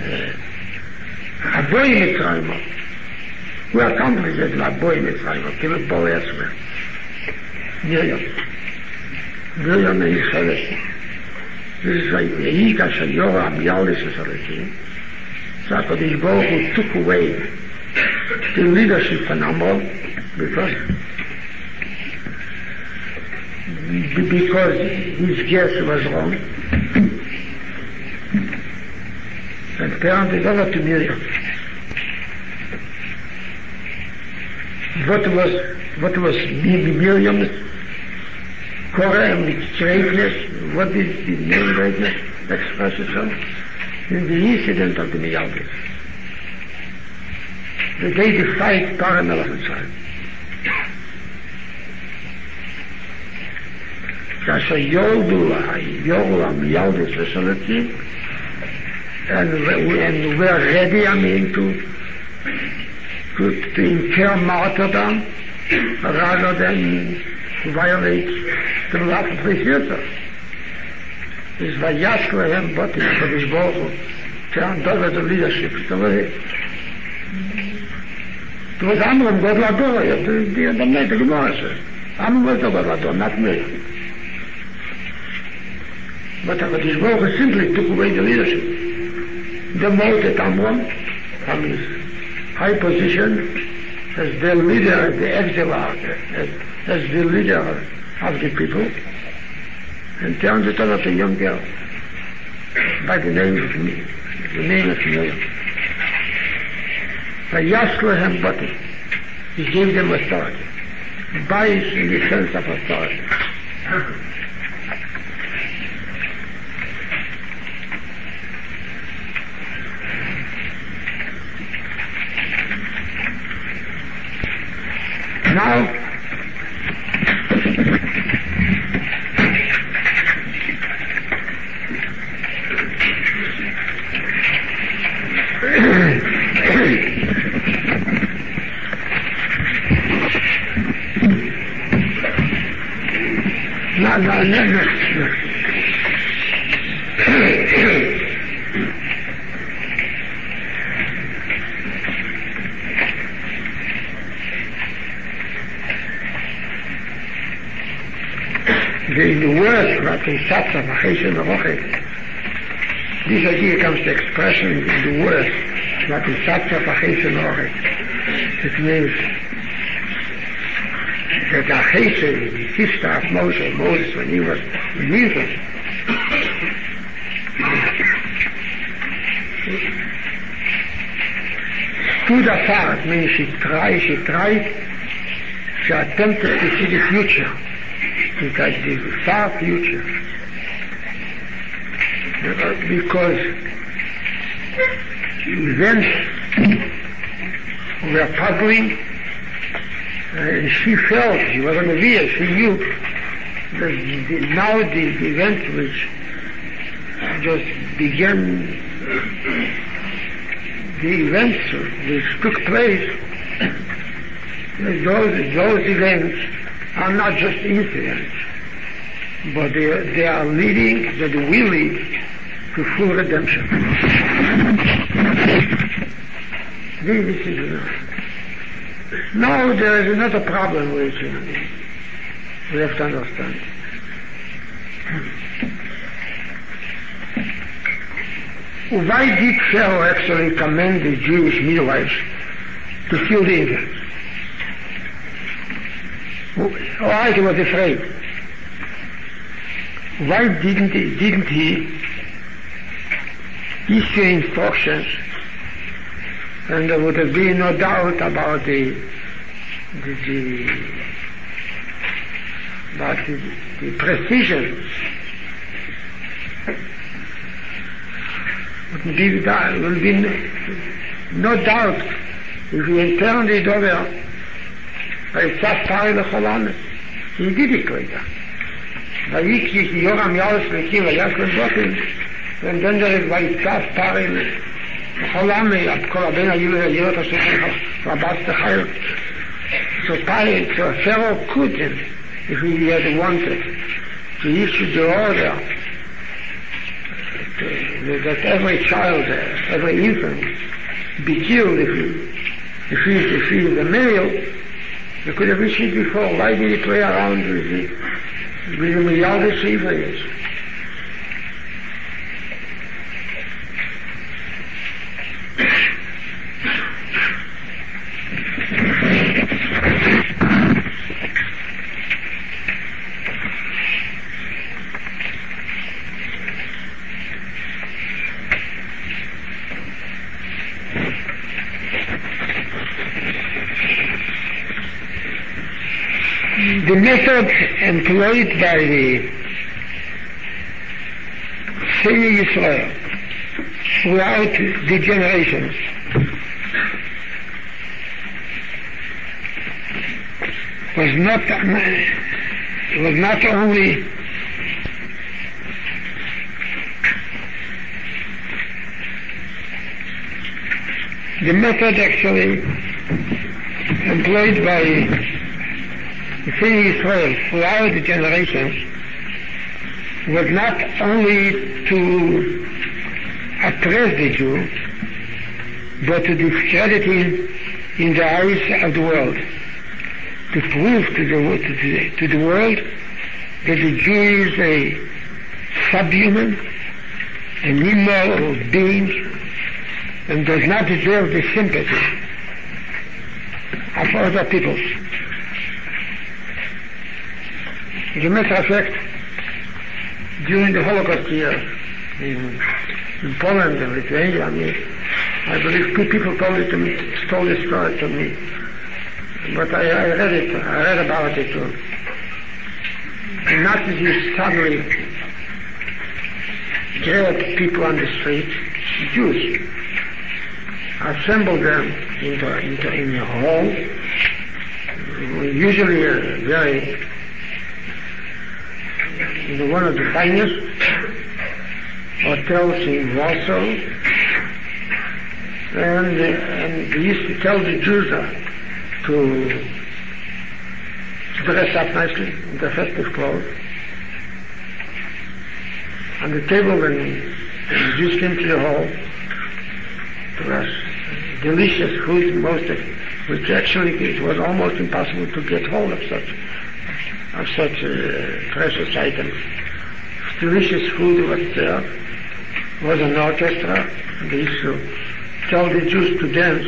Aboy Mitzrayim. We accomplished it, Aboy Mitzrayim, Kibbutz Borei Esmer. Miriam. Miriam and Yisrael. This is why Yehika Shayora Amyalis Yisrael. So HaKadosh Baruch Hu took away the leadership from Amor, because because his guess was wrong, and turned it over to Miriam. What was what was Miriam's Korah with greatness? What is the name greatness express itself? In the incident of the Miyaldis. The day they fight Paramelech Mitzrayim. כאשר יורדו, יורדו המילדס ושלטים, and, and we're ready, I mean, to, to, to incur martyrdom rather than violate the law of the future. This Vayaslehem Botim, HaKadosh Baruch Hu turned over the leadership. So It was Amram God Lador, the, the, the, the, the Gemara says. Amram was the God Lador, not me. But HaKadosh Baruch Hu simply took away the leadership. Demoted Amram from his high position as the leader, the exilar, as, as the leader of the people, and turned it over to a young girl by the name of me, the name of Miriam. By Yaslehem Bati, he gave them authority. Bias in the sense of authority. Now, no, no, no, no. The, the word that in Satsa, Machesha Merochet, this idea comes to expression in the word that in Satsa, Machesha Merochet. It means that Achesha, the sister of Moshe, Moses when he was in Egypt, stood apart, means she tried, she tried, she attempted to see the future. Because the far future, because events were puzzling, and she felt, she was on the view, she knew that the, now the, the events which just began, the events which took place, those, those events are not just incidents, but they are, they are leading, that will lead to full redemption. This is enough. Now there is another problem which we have to understand. Why did Pharaoh actually command the Jewish midwives to kill the infants? Why he was afraid? Why didn't he, didn't he issue instructions, and there would have been no doubt about the, the, the about the, the precision. Would be, there will be no, no doubt if you turned it over. He did it later. ויקשיש יורם יאוס לקים ויש לבוטים ונדן דרך ויצף פרים בכל עמי עד כל הבן היו לראות השכים רבץ תחייל. So Pharaoh could, if he had wanted, to issue the order that every child, every infant be killed if he, if he, if he is a male. He could have issued before. Why did he play around with the, with the milliards of Hebrews? The method employed by the Semi Israel throughout the generations was not was not only the method actually employed by in Israel throughout the generations was not only to oppress the Jew, but to discredit him in the eyes of the world, to prove to the, to the, to the world that the Jew is a subhuman, an immoral being, and does not deserve the sympathy of other peoples. As a matter of fact, during the Holocaust years in, in Poland and Lithuania, I mean, I believe two people told it to me, told the story to me, but I, I read it, I read about it too. The Nazis used suddenly grab people on the street, Jews, assemble them into, into in a hall, usually a very, in one of the finest hotels in Warsaw, and, uh, and they used to tell the Jews uh, to dress up nicely in their festive clothes. On the table, when the Jews came to the hall, there was delicious food, most of which actually it was almost impossible to get hold of such of such uh, precious items. Delicious food was there. There was an orchestra. They used to tell the Jews to dance.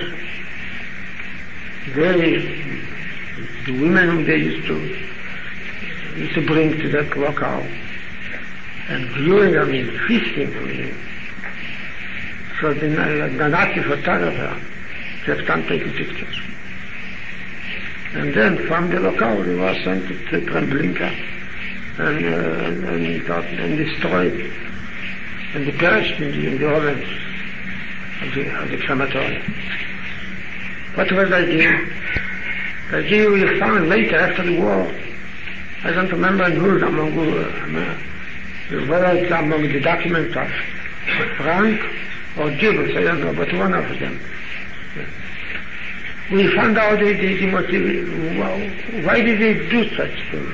They, the women whom they used to used to bring to that locale. And during, I mean, feasting, I mean, so the, the Nazi photographer kept on taking pictures. And then from the locale he was sent to, to Treblinka and, uh, and, and, got, and destroyed and they perished in the, in the ovens of the, of the crematorium. What was the idea? The idea we found later after the war. I don't remember in who, among who, uh, whether it's among the documents of Frank or Gibbons, I don't know, but one of them. We found out the, the, the motive. Why did they do such things?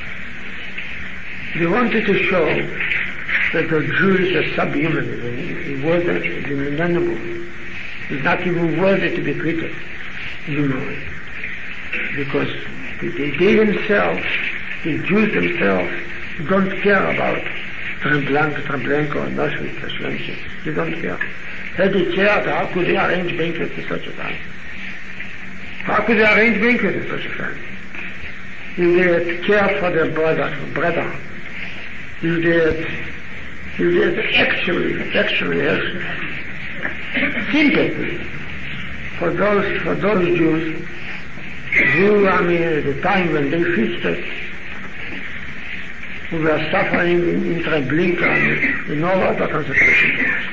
They wanted to show that the Jew is a subhuman. He wasn't inimitable. He's not even worthy to be treated, you know. Because they, they themselves, the Jews themselves, don't care about Treblinka, Treblinka or Auschwitz or Schwenchen. They don't care. Had they cared, how could they arrange banquets at such a time? How could they arrange banquets at such a time? If they had cared for their brother, brother, if they had, if they had actually, actually had sympathy for those, for those Jews who, I mean, at the time when they feasted, who were suffering in, in Treblinka and in all other concentration camps.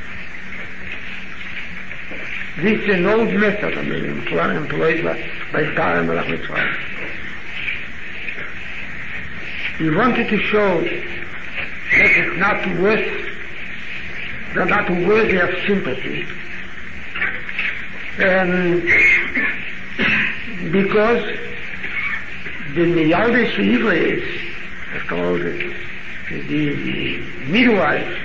This is an old method, I mean, employed by, by Tara Melech Mitzrayim. He wanted to show that it's not worth, they're not worthy of sympathy. And because the Yaldish Hebrews, after all, the, the, the midwives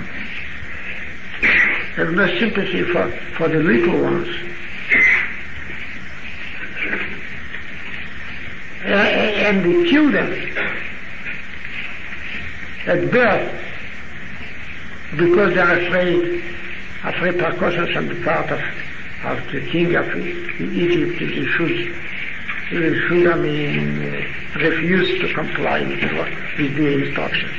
have no sympathy for, for the little ones. Uh, and they kill them at birth because they are afraid of repercussions on the part of, of the king of Egypt. He should, he should I mean, uh, refuse to comply with, with the instructions.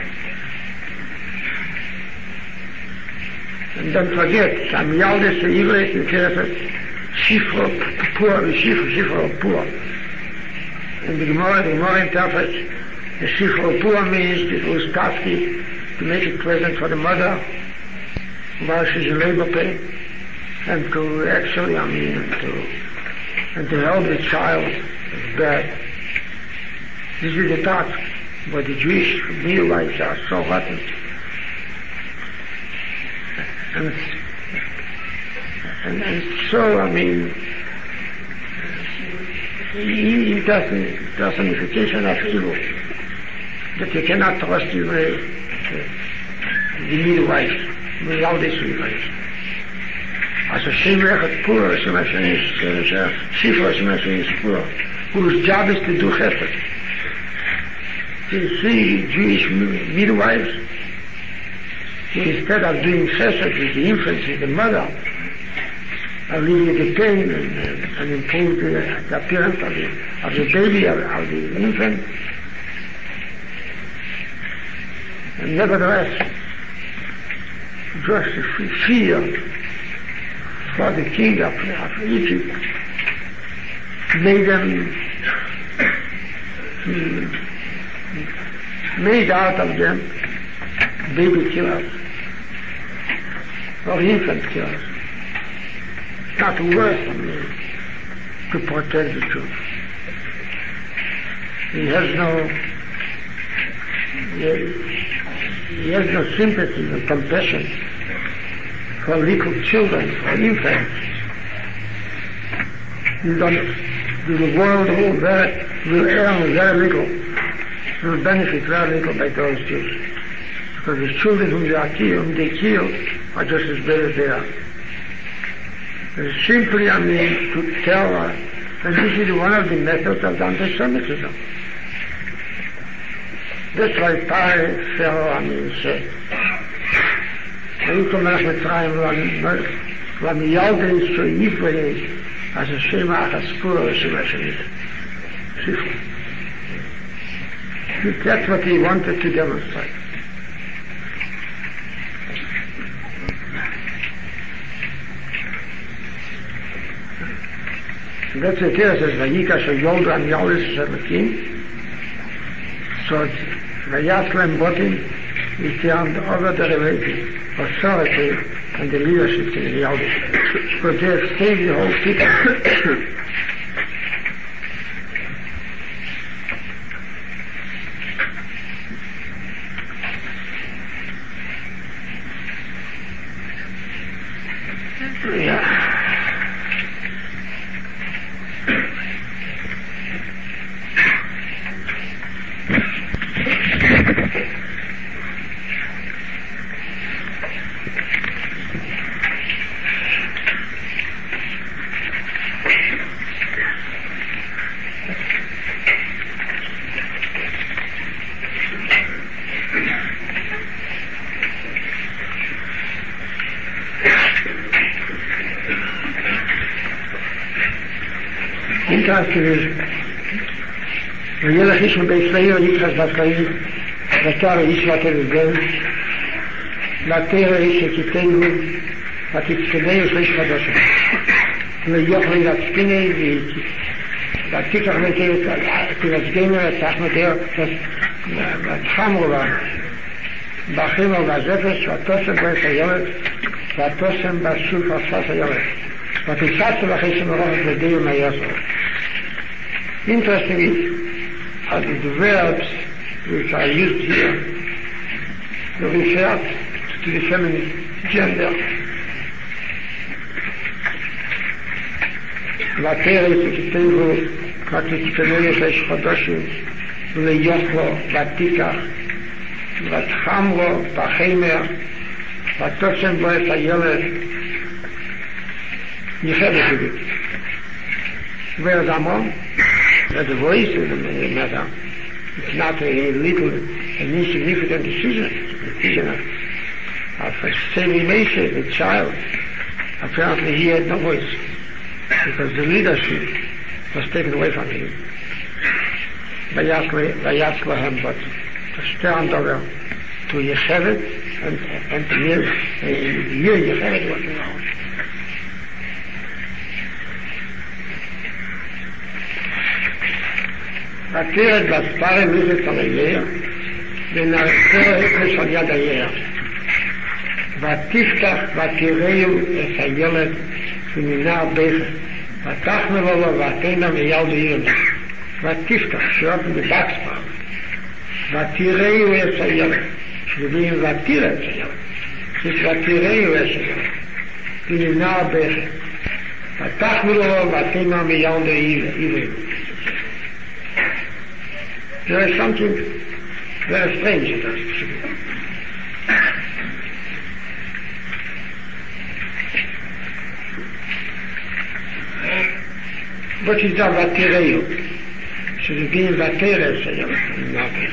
And don't forget, some Yaldish Hebrews in Kereset, Shifro poor, Shifro, Shifro poor. In the Gemara, the Gemara interprets the Shifro poor means it was tasky to make it pleasant for the mother while she's in labor pain, and to actually, I mean, to, and to help the child is bad. This is the task, but the Jewish midwives are so rotten. And, and, and so, I mean, it does a personification of evil, that you cannot trust even the, the midwives, without this midwives. as Hashem Echad Pura, Hashem Hashem is Shifra, Hashem Hashem is Pura, whose job is to do chesed. You see Jewish midwives, who instead of doing chesed with the infant, with the mother, alleviate the pain and, uh, and improve the, the appearance of the, of the baby, of, of the infant. And nevertheless, just the fear for the king of, of Egypt made them, made out of them baby killers or infant killers. Not worth him to protect the truth. He has no, he, he has no sympathy and compassion for little children, for infants. You don't, the world will, very, will earn very little, will benefit very little by those Jews. Because the children whom they are killed, whom they kill, are just as bad as they are. Simply, I mean, to tell her, and this is one of the methods of anti-Semitism. That's why Pari Pharaoh, I mean, said, Vayikol melech Mitzrayim Lamiyalden so Yifrei as a Shema Achaspura Shemeshenit. That's what he wanted to demonstrate. That's the case as Vayika Shel Yolda and Yolis Shelakim. So Vayaslem Botim is turned over the authority and the leadership in the Yolis. Because they have saved the whole people. וילך איש מבית סעיר יחס בקרית ותרא איש ותלגל לתרא איש שתיתנו ותצפני איש חדשה ויוכלי לצפיני ותיקח ותלצגנו ותחנו דרך ותחמו בה בחימו והזפש ותוסם בו את הילד ותוסם בסוף הסס הילד ותצצו לכי שמרוחת לדיו מהיסר. Interestingly, as the verbs which are used here refer to the feminine gender. ותרא תכתבו ותצפנו איש חדשים ויוכלו ותיקח ותחמו בחמר ותוצם בו את הילד ייחדת את זה. Whereas Amon, that the voice of the matter, it's not a little, an insignificant decision, a decision of, of saving Moshe, the child. Apparently he had no voice, because the leadership was taken away from him. Vayatzlahem, but to stand over to Yechevet, and, and to hear, hear Yechevet working out. ותרד בספר מיזת על היער, ונעשה הפרש על יד היער. ותפתח ותראו את הילד שמנער בכר, ותחנו לו ותינה מיד העיר. ותפתח, שרק בבקספר, ותראו את הילד, שבילים ותראה את הילד, ותראו את הילד, ומנער בכר, ותחנו לו ותינה מיד העיר. There is something very strange in us. But it's a Vatireu. She's being Vatireu, nothing.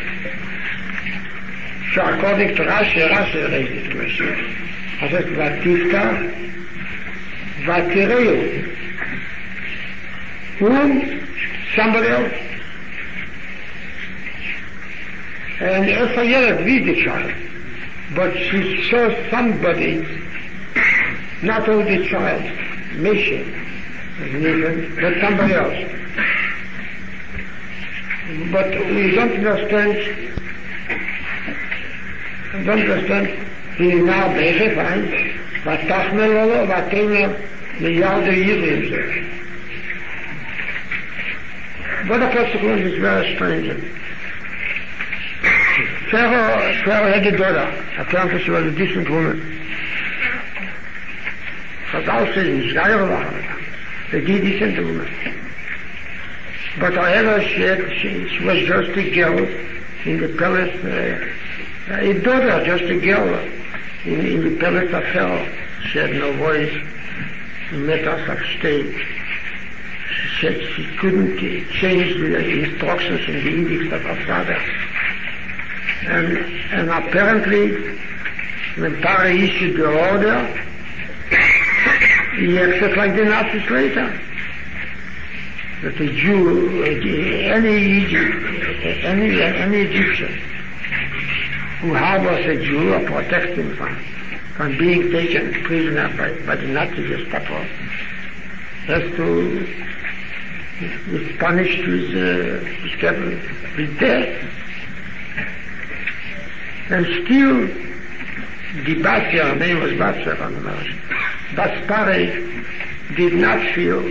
So according to Rashi, Rashi raised it to Mashiach. I said, Vatifka, Vatireu. Whom? Somebody else. And Elsa yelled with the child. But she saw somebody, not only the child, Meshach, but somebody else. But we don't understand, we don't understand, he is now Bezefan, Vatachmel Olo, Vatemer, Milliarden Yidrim. But the consequence is very strange. Pharaoh, Pharaoh had a daughter, apparently she was a decent woman. But also in Israel, a decent woman. But however, she, had, she, she was just a girl in the palace, uh, a daughter, just a girl in, in the palace of Pharaoh. She had no voice, matters of state. She said she couldn't change the instructions in the edicts of her father. And, and apparently, when Pharaoh issued the order, he acted like the Nazis later. That a Jew, any Egypt, any, any Egyptian who harbors a Jew or protects him from, from being taken prisoner by, by the Nazi Gestapo has to be punished with, uh, with, with death. And still, the Basya, her name was Basya on the marriage, Baspare did not feel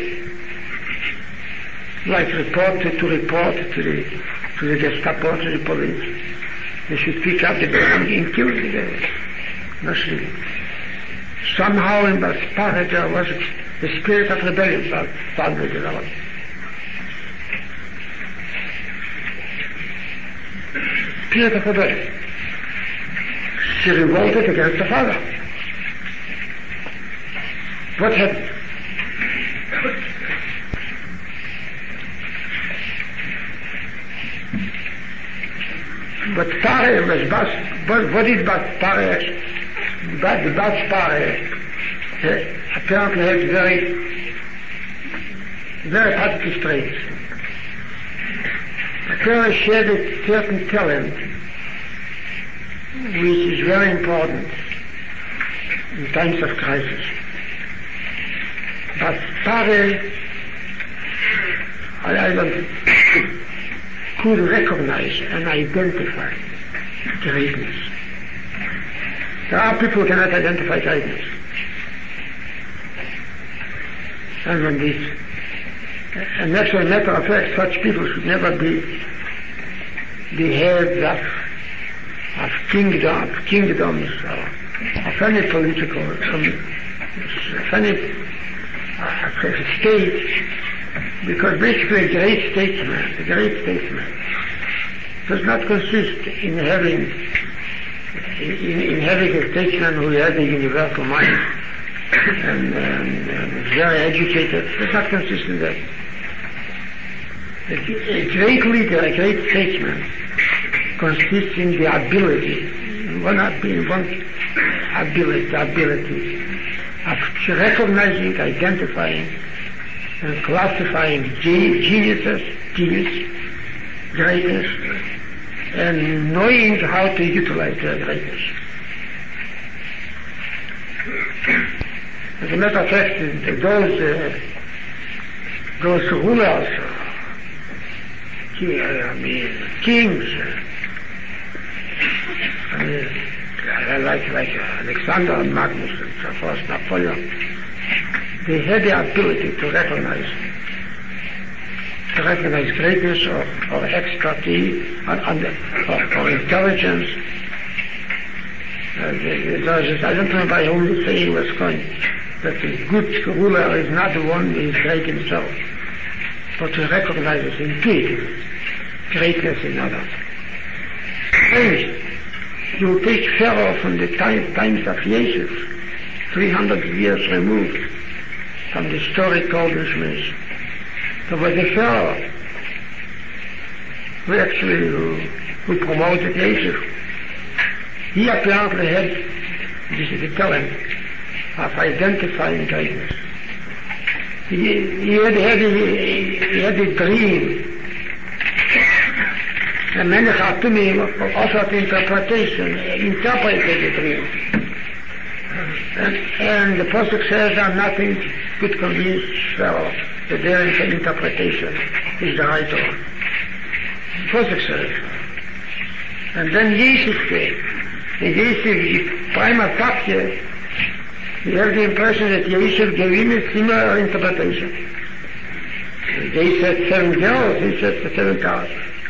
like report to report to the to the Gestapo, to the police. They should pick up the gun and kill the guy. No sleep. Somehow in Baspare there was the spirit of rebellion started to develop. Spirit of rebellion. She revolted against the father. What happened? But Pare was Bas, but what is Bas Pare? But the Bas Pare uh, apparently has very, very positive traits. Apparently she had a certain talent which is very important in times of crisis. But Pare, I, I don't, could recognize and identify greatness. There are people who cannot identify greatness. And when this, and as a matter of fact, such people should never be the heads of of kingdom, of kingdoms, or of any political, um, of any uh, state, because basically a great statesman, a great statesman, does not consist in having, in, in having a statesman who has a universal mind and, and, and is very educated. It does not consist in that. A, a great leader, a great statesman, consists in the ability, one ability, one ability, ability of recognizing, identifying, and classifying geniuses, genius, greatness, and knowing how to utilize their greatness. As a matter of fact, those uh, those rulers, I mean, kings, I mean, like like Alexander and Magnus and so forth, Napoleon, they had the ability to recognize, to recognize greatness or, or expertise or, or, or intelligence. Uh, I don't remember by whom the saying was coined, that a good ruler is not the one who is great himself, but to recognize intuitively greatness in others. And you take Pharaoh from the time, times of Jesus, three hundred years removed from the story told in Shmish. There was a fellow who actually who, who promoted Yeshiva. He apparently had, this is the talent of identifying greatness. He, he, had, had, he, he had a dream. And many Khatumim offered interpretation, interpreted the dream. And, and the Pasuk says that nothing could convince fellow that their interpretation is the right one. The Pasuk says. And then Yeshiva came. And Yeshiva, prima facie, you have the impression that Yeshiva gave him a similar interpretation. They said seven girls, he said seven cows.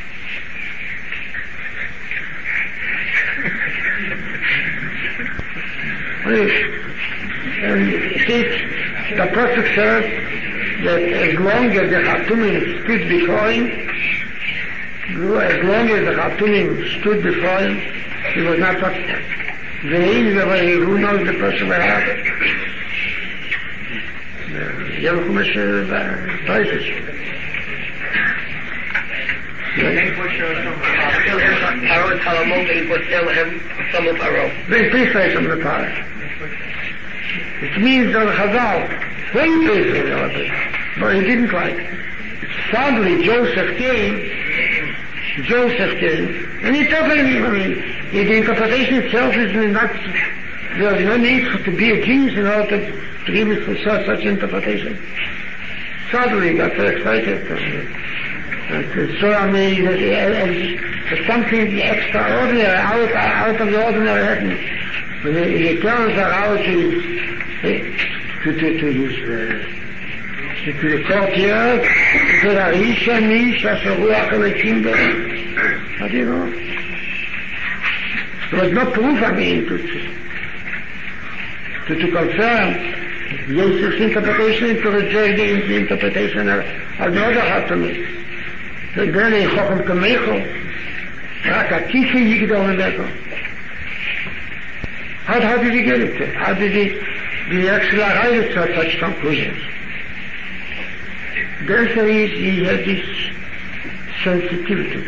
And see, the Prophet says that as long as the Khatumim stood before him, as long as the Khatumim stood before him, he was not touched. Who knows the person by heart? Yelkumish Taifish. Please say some of the Torah. It means that Chazal, when he plays with the but he didn't like. Sadly, Joseph came, Joseph came, and he told him, I mean, the interpretation itself is not, there's no need to be a genius in order to, to give it for such, such interpretation. Sadly, he got so excited. And so, I mean, as something extraordinary, out, out of the ordinary happening. When he, he turns around to his, to, to, to his, uh, to the courtyard, to the Arisha, Misha, Sharuach, Alekim, how do you know? There was no proof, I mean, to, to, to confirm Yeshiv's interpretation, to reject the interpretation of, of the other Khatumim. And then in Chochem Kamecho, Rak a Kifi Yigdol Mecho. How, how did he get it to? How did he, did he actually arrive at such conclusions? Therefore he had this sensitivity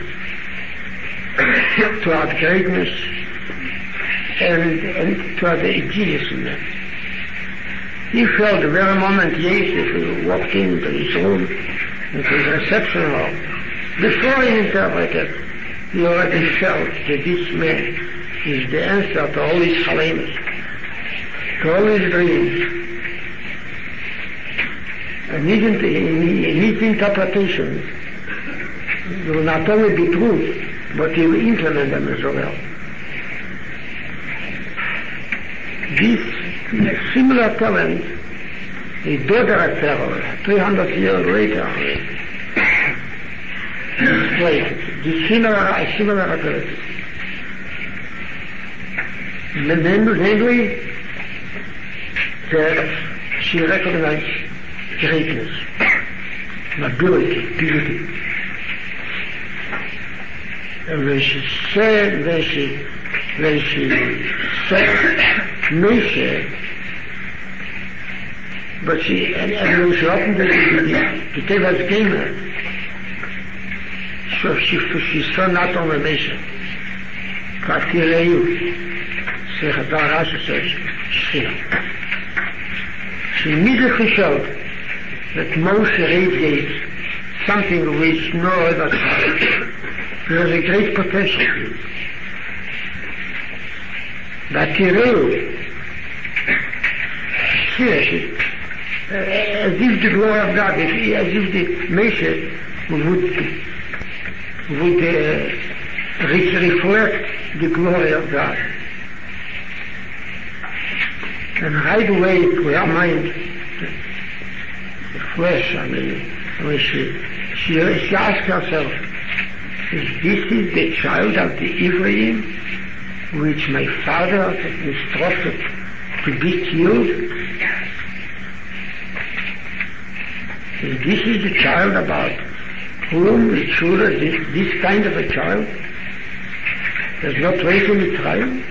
to our greatness and, and to our genius in that. He felt the very moment Yeshiva walked into his room, into his reception hall, before he interpreted, he already felt that this man is the answer to all his chalemus, to all his dreams. And in his interpretation, they will not only be true, but he will implement them as well. This similar talent, a Dodera terror, three hundred years later, displayed this similar, similar ability. Namely, that she recognized greatness, nobility, beauty. And when she said, when she, when she said, Moshe, but she, and, and when she opened the, the, the Teva's Gamer, so she, she saw not only Moshe, Katireu, she says, she immediately showed that Moshe radiates something which no other child. There is a great potential. That Tireu, she, uh, as if the glory of God, as if the Moshe would, would uh, reflect the glory of God. And right away to our mind, the, the flesh, I mean, when she, she, she asked herself, is this is the child of the Ephraim, which my father instructed to be killed? Is this is the child about whom the children, this, this kind of a child, does not wait in the trial?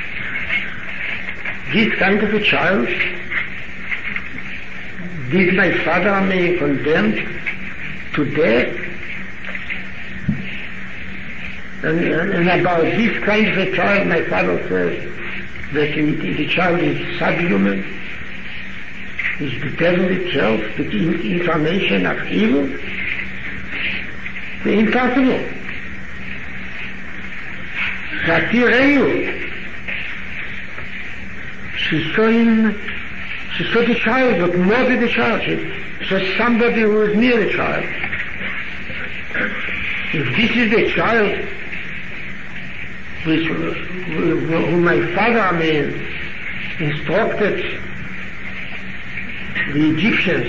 This kind of a child, did my father, I mean, condemned to death. And, and, and about this kind of a child, my father says that the, the child is subhuman, is the devil itself, the incarnation of evil. The impossible. Vatireu. She saw him, she saw the child, but more than the child. She saw somebody who was near the child. If this is the child which, whom my father, I mean, instructed the Egyptians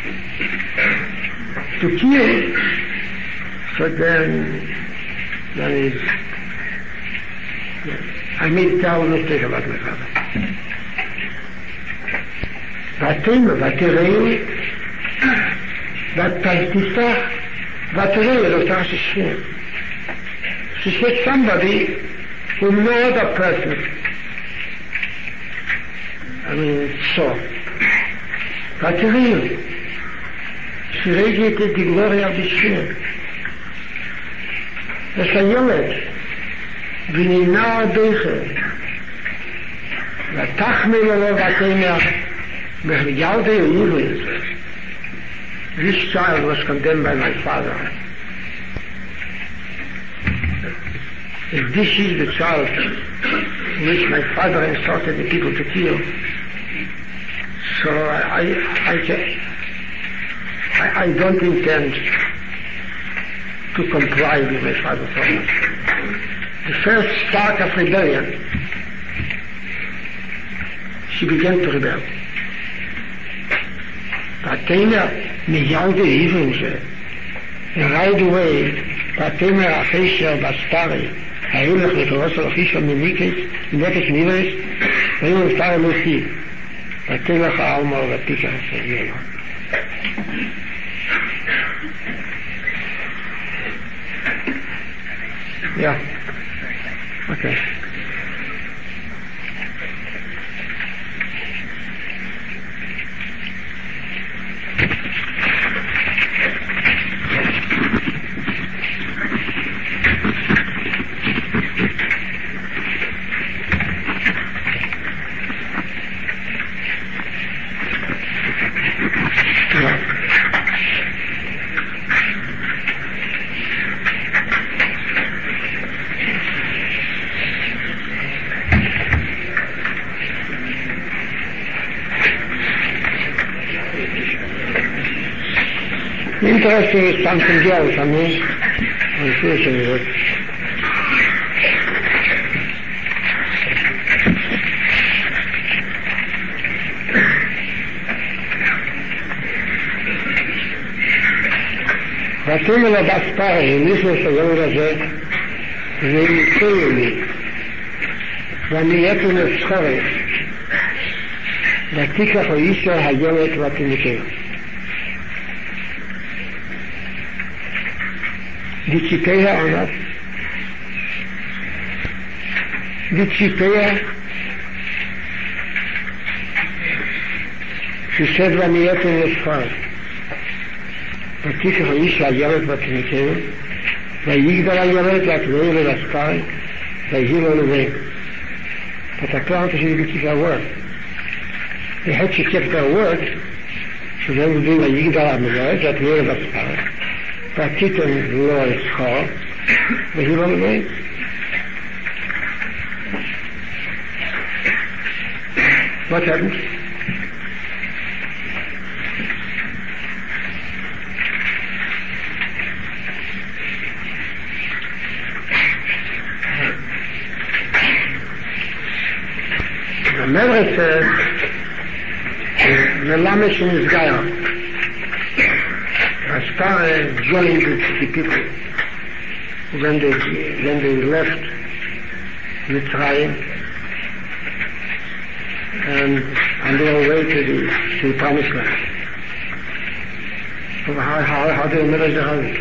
to kill, so then, then is, I made down no mistake about my father. Vatema, Vatereu, Vatantista, Vatereu, Dr. Shishim. She said somebody who no other person, I mean, saw. Vatereu. She radiated the glory of the Shem. Es a ילד, ונינא דויכה, ותחמל לו ותאמר, בילדי evil. This child was condemned by my father. If this is the child which my father instructed the people to kill, so I, I, I, I don't intend to comply with my father's orders. The first spark of rebellion, she began to rebel. Vatena miyalde ivrinze, and right away, Vatena achesher bastari, ha'ilach letorosel achisha mimikis, nefesh niveres, והיו נפטר אלוקי, ותלך העלמא ותיקח הסבילה. Yeah. Okay. Interesting is something else, I mean, unfortunately. רצינו לבספרי, מישהו שגול הזה, וניסוי לי, ונהייתי לסחורת, ותיקח או אישה היולת ותיניקה. Dicipea honor. Dicipea. She said when he ate in his fire. ותיקח האיש הילד ותיניקהו, ויגדל הילד והתלוי לו לסקאי, ויהי לו לבן. But I can't say we keep our word. We had to keep our word, so then we do ויגדל הילד והתלוי לו לסקאי. ותיתן לו לסחור, והיא לא לבן. What happened? The Medrash says, the Lamesh in his Gaia, Aspara joined the people when they, when they left Mitzrayim and on their way to the, to the Promised Land. So how, how, how do the Medrash have it?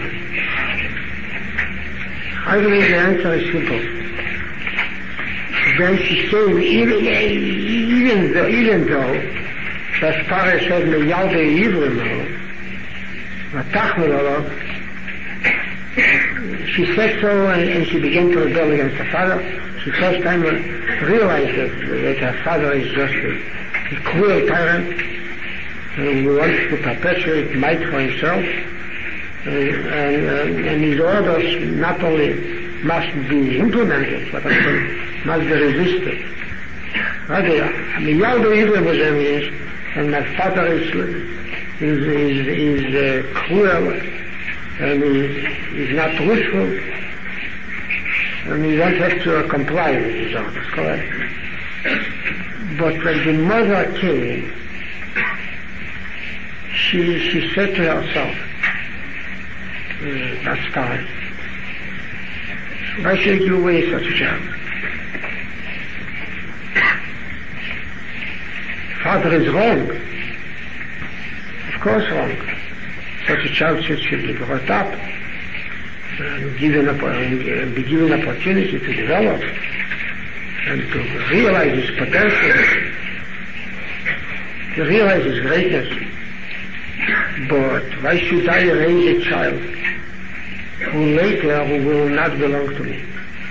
I believe the answer is simple. Then she said, even, even though, even though, as far as said, the Yalde evil now, Matachmelolog, she said so, and, and she began to rebel against her father. She first time realized that, that her father is just a, a cruel tyrant who wants to perpetuate might for himself, and, and, and his orders not only must be implemented, but also must be resisted. Miyalu Ibrahim is, and my father is is is, is uh, cruel, and he is not truthful, and he won't have to uh, comply with his orders, correct? But when the mother came, she she said to herself, uh, that's fine. Why should you waste such a child? Father is wrong. Of course wrong. Such a child should, should be brought up and given up, and be given opportunity to develop and to realize his potential, to realize his greatness. But why should I raise a child who later who will not belong to me?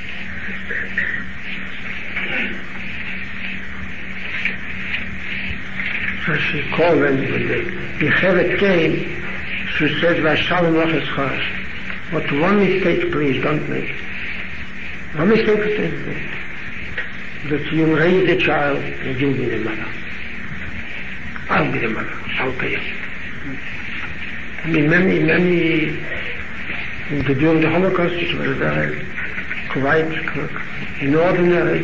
So she called, and when the Bechevet came, she said, Vashalom Lach. But one mistake, please, don't make. One mistake, please make. That you raise the child and you'll be the mother. I'll be the mother. I'll pay you. I mean, many, many, during the Holocaust, it was very quite an ordinary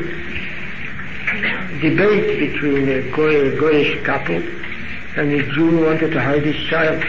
debate between a Goy, Goyish couple and a Jew who wanted to hide his child.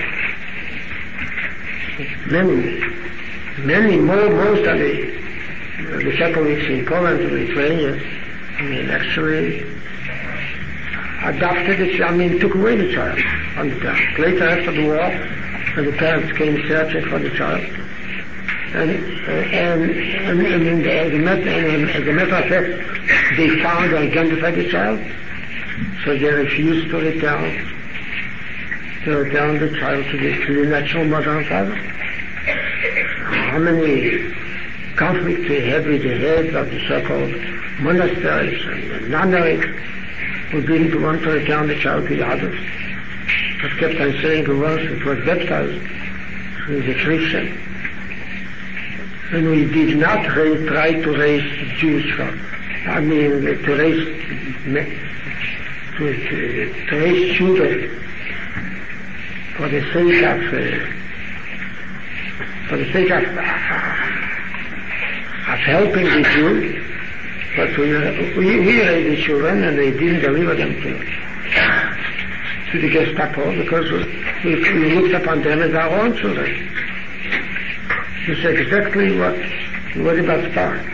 Many, many, more, most of the, the Catholics in Poland and Lithuania, I mean, actually adopted the child, I mean, took away the child from the parents. Later, after the war, when the parents came searching for the child, and, and, and, and, as, a matter, and as a matter of fact, they found and identified the child, so they refused to return, to return the child to the, to the natural mother and father. How many conflicts they had with the heads of the so-called monasteries and nunneries who didn't want to return the child to the others, but kept on saying to us it was baptized as a Christian. And we did not raise, try to raise Jews from, I mean, to raise, to, to, to raise children for the sake of, uh, for the sake of, uh, of helping the Jews, but we, we, we raised the children and they didn't deliver them to, to the Gestapo because we, we looked upon them as our own children. This is exactly what what about start.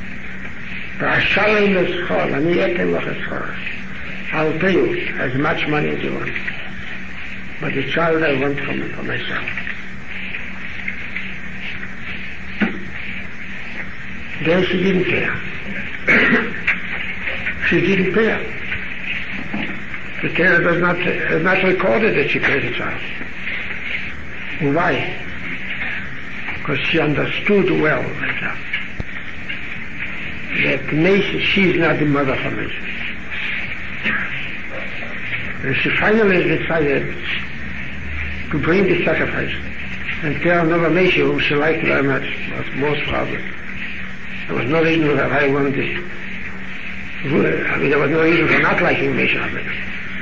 I'll pay you as much money as you want. But the child I want from for myself. Then she didn't pay her. She didn't pay her. The Torah does not has not recorded that she paid the child. Why? Because she understood well later that Mesa, she is not the mother for Mesa. And she finally decided to bring the sacrifice and tell Nova Mesa, whom she liked very much, was most probably. There was no reason that I wanted it. I mean, there was no reason for not liking Mesa. I mean.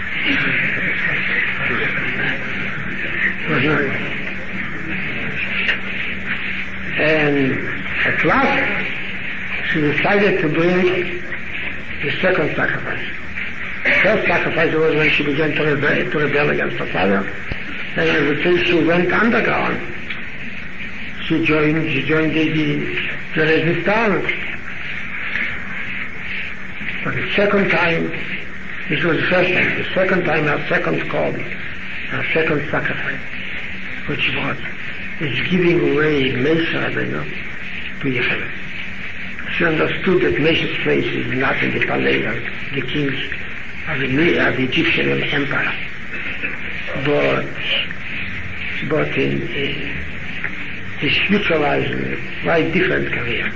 There was no reason. And at last, she decided to bring the second sacrifice. The first sacrifice was when she began to rebel, to rebel against her father. And as it says, she went underground. She joined, she joined the, the, the resistance. But the second time, this was the first time, the second time, her second call, her second sacrifice, which was is giving away Mesa Rabbeinu to Yehoshua. She understood that Mesa's place is not in the palais of the kings of the, of the Egyptian empire, but but in, in his future lies in a very different career.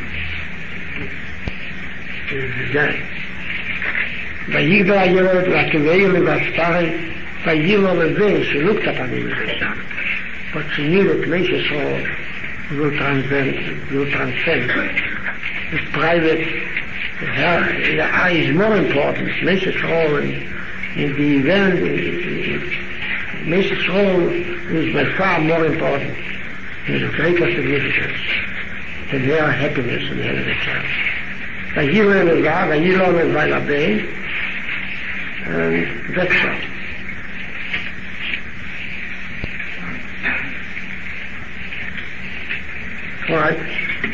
ויגדל הילד והכבאי לבספרי ויגדל לזה שלוקת הפנים לזה but she knew that Moshe Soul will transcend, will transcend the private. Her, the eye is more important. Moshe Soul in, in the event, Moshe Soul is by far more important. It is of greater significance than her happiness and her itself. ויגדל לזה, ויגדל לזה לבן, and that's all. All right.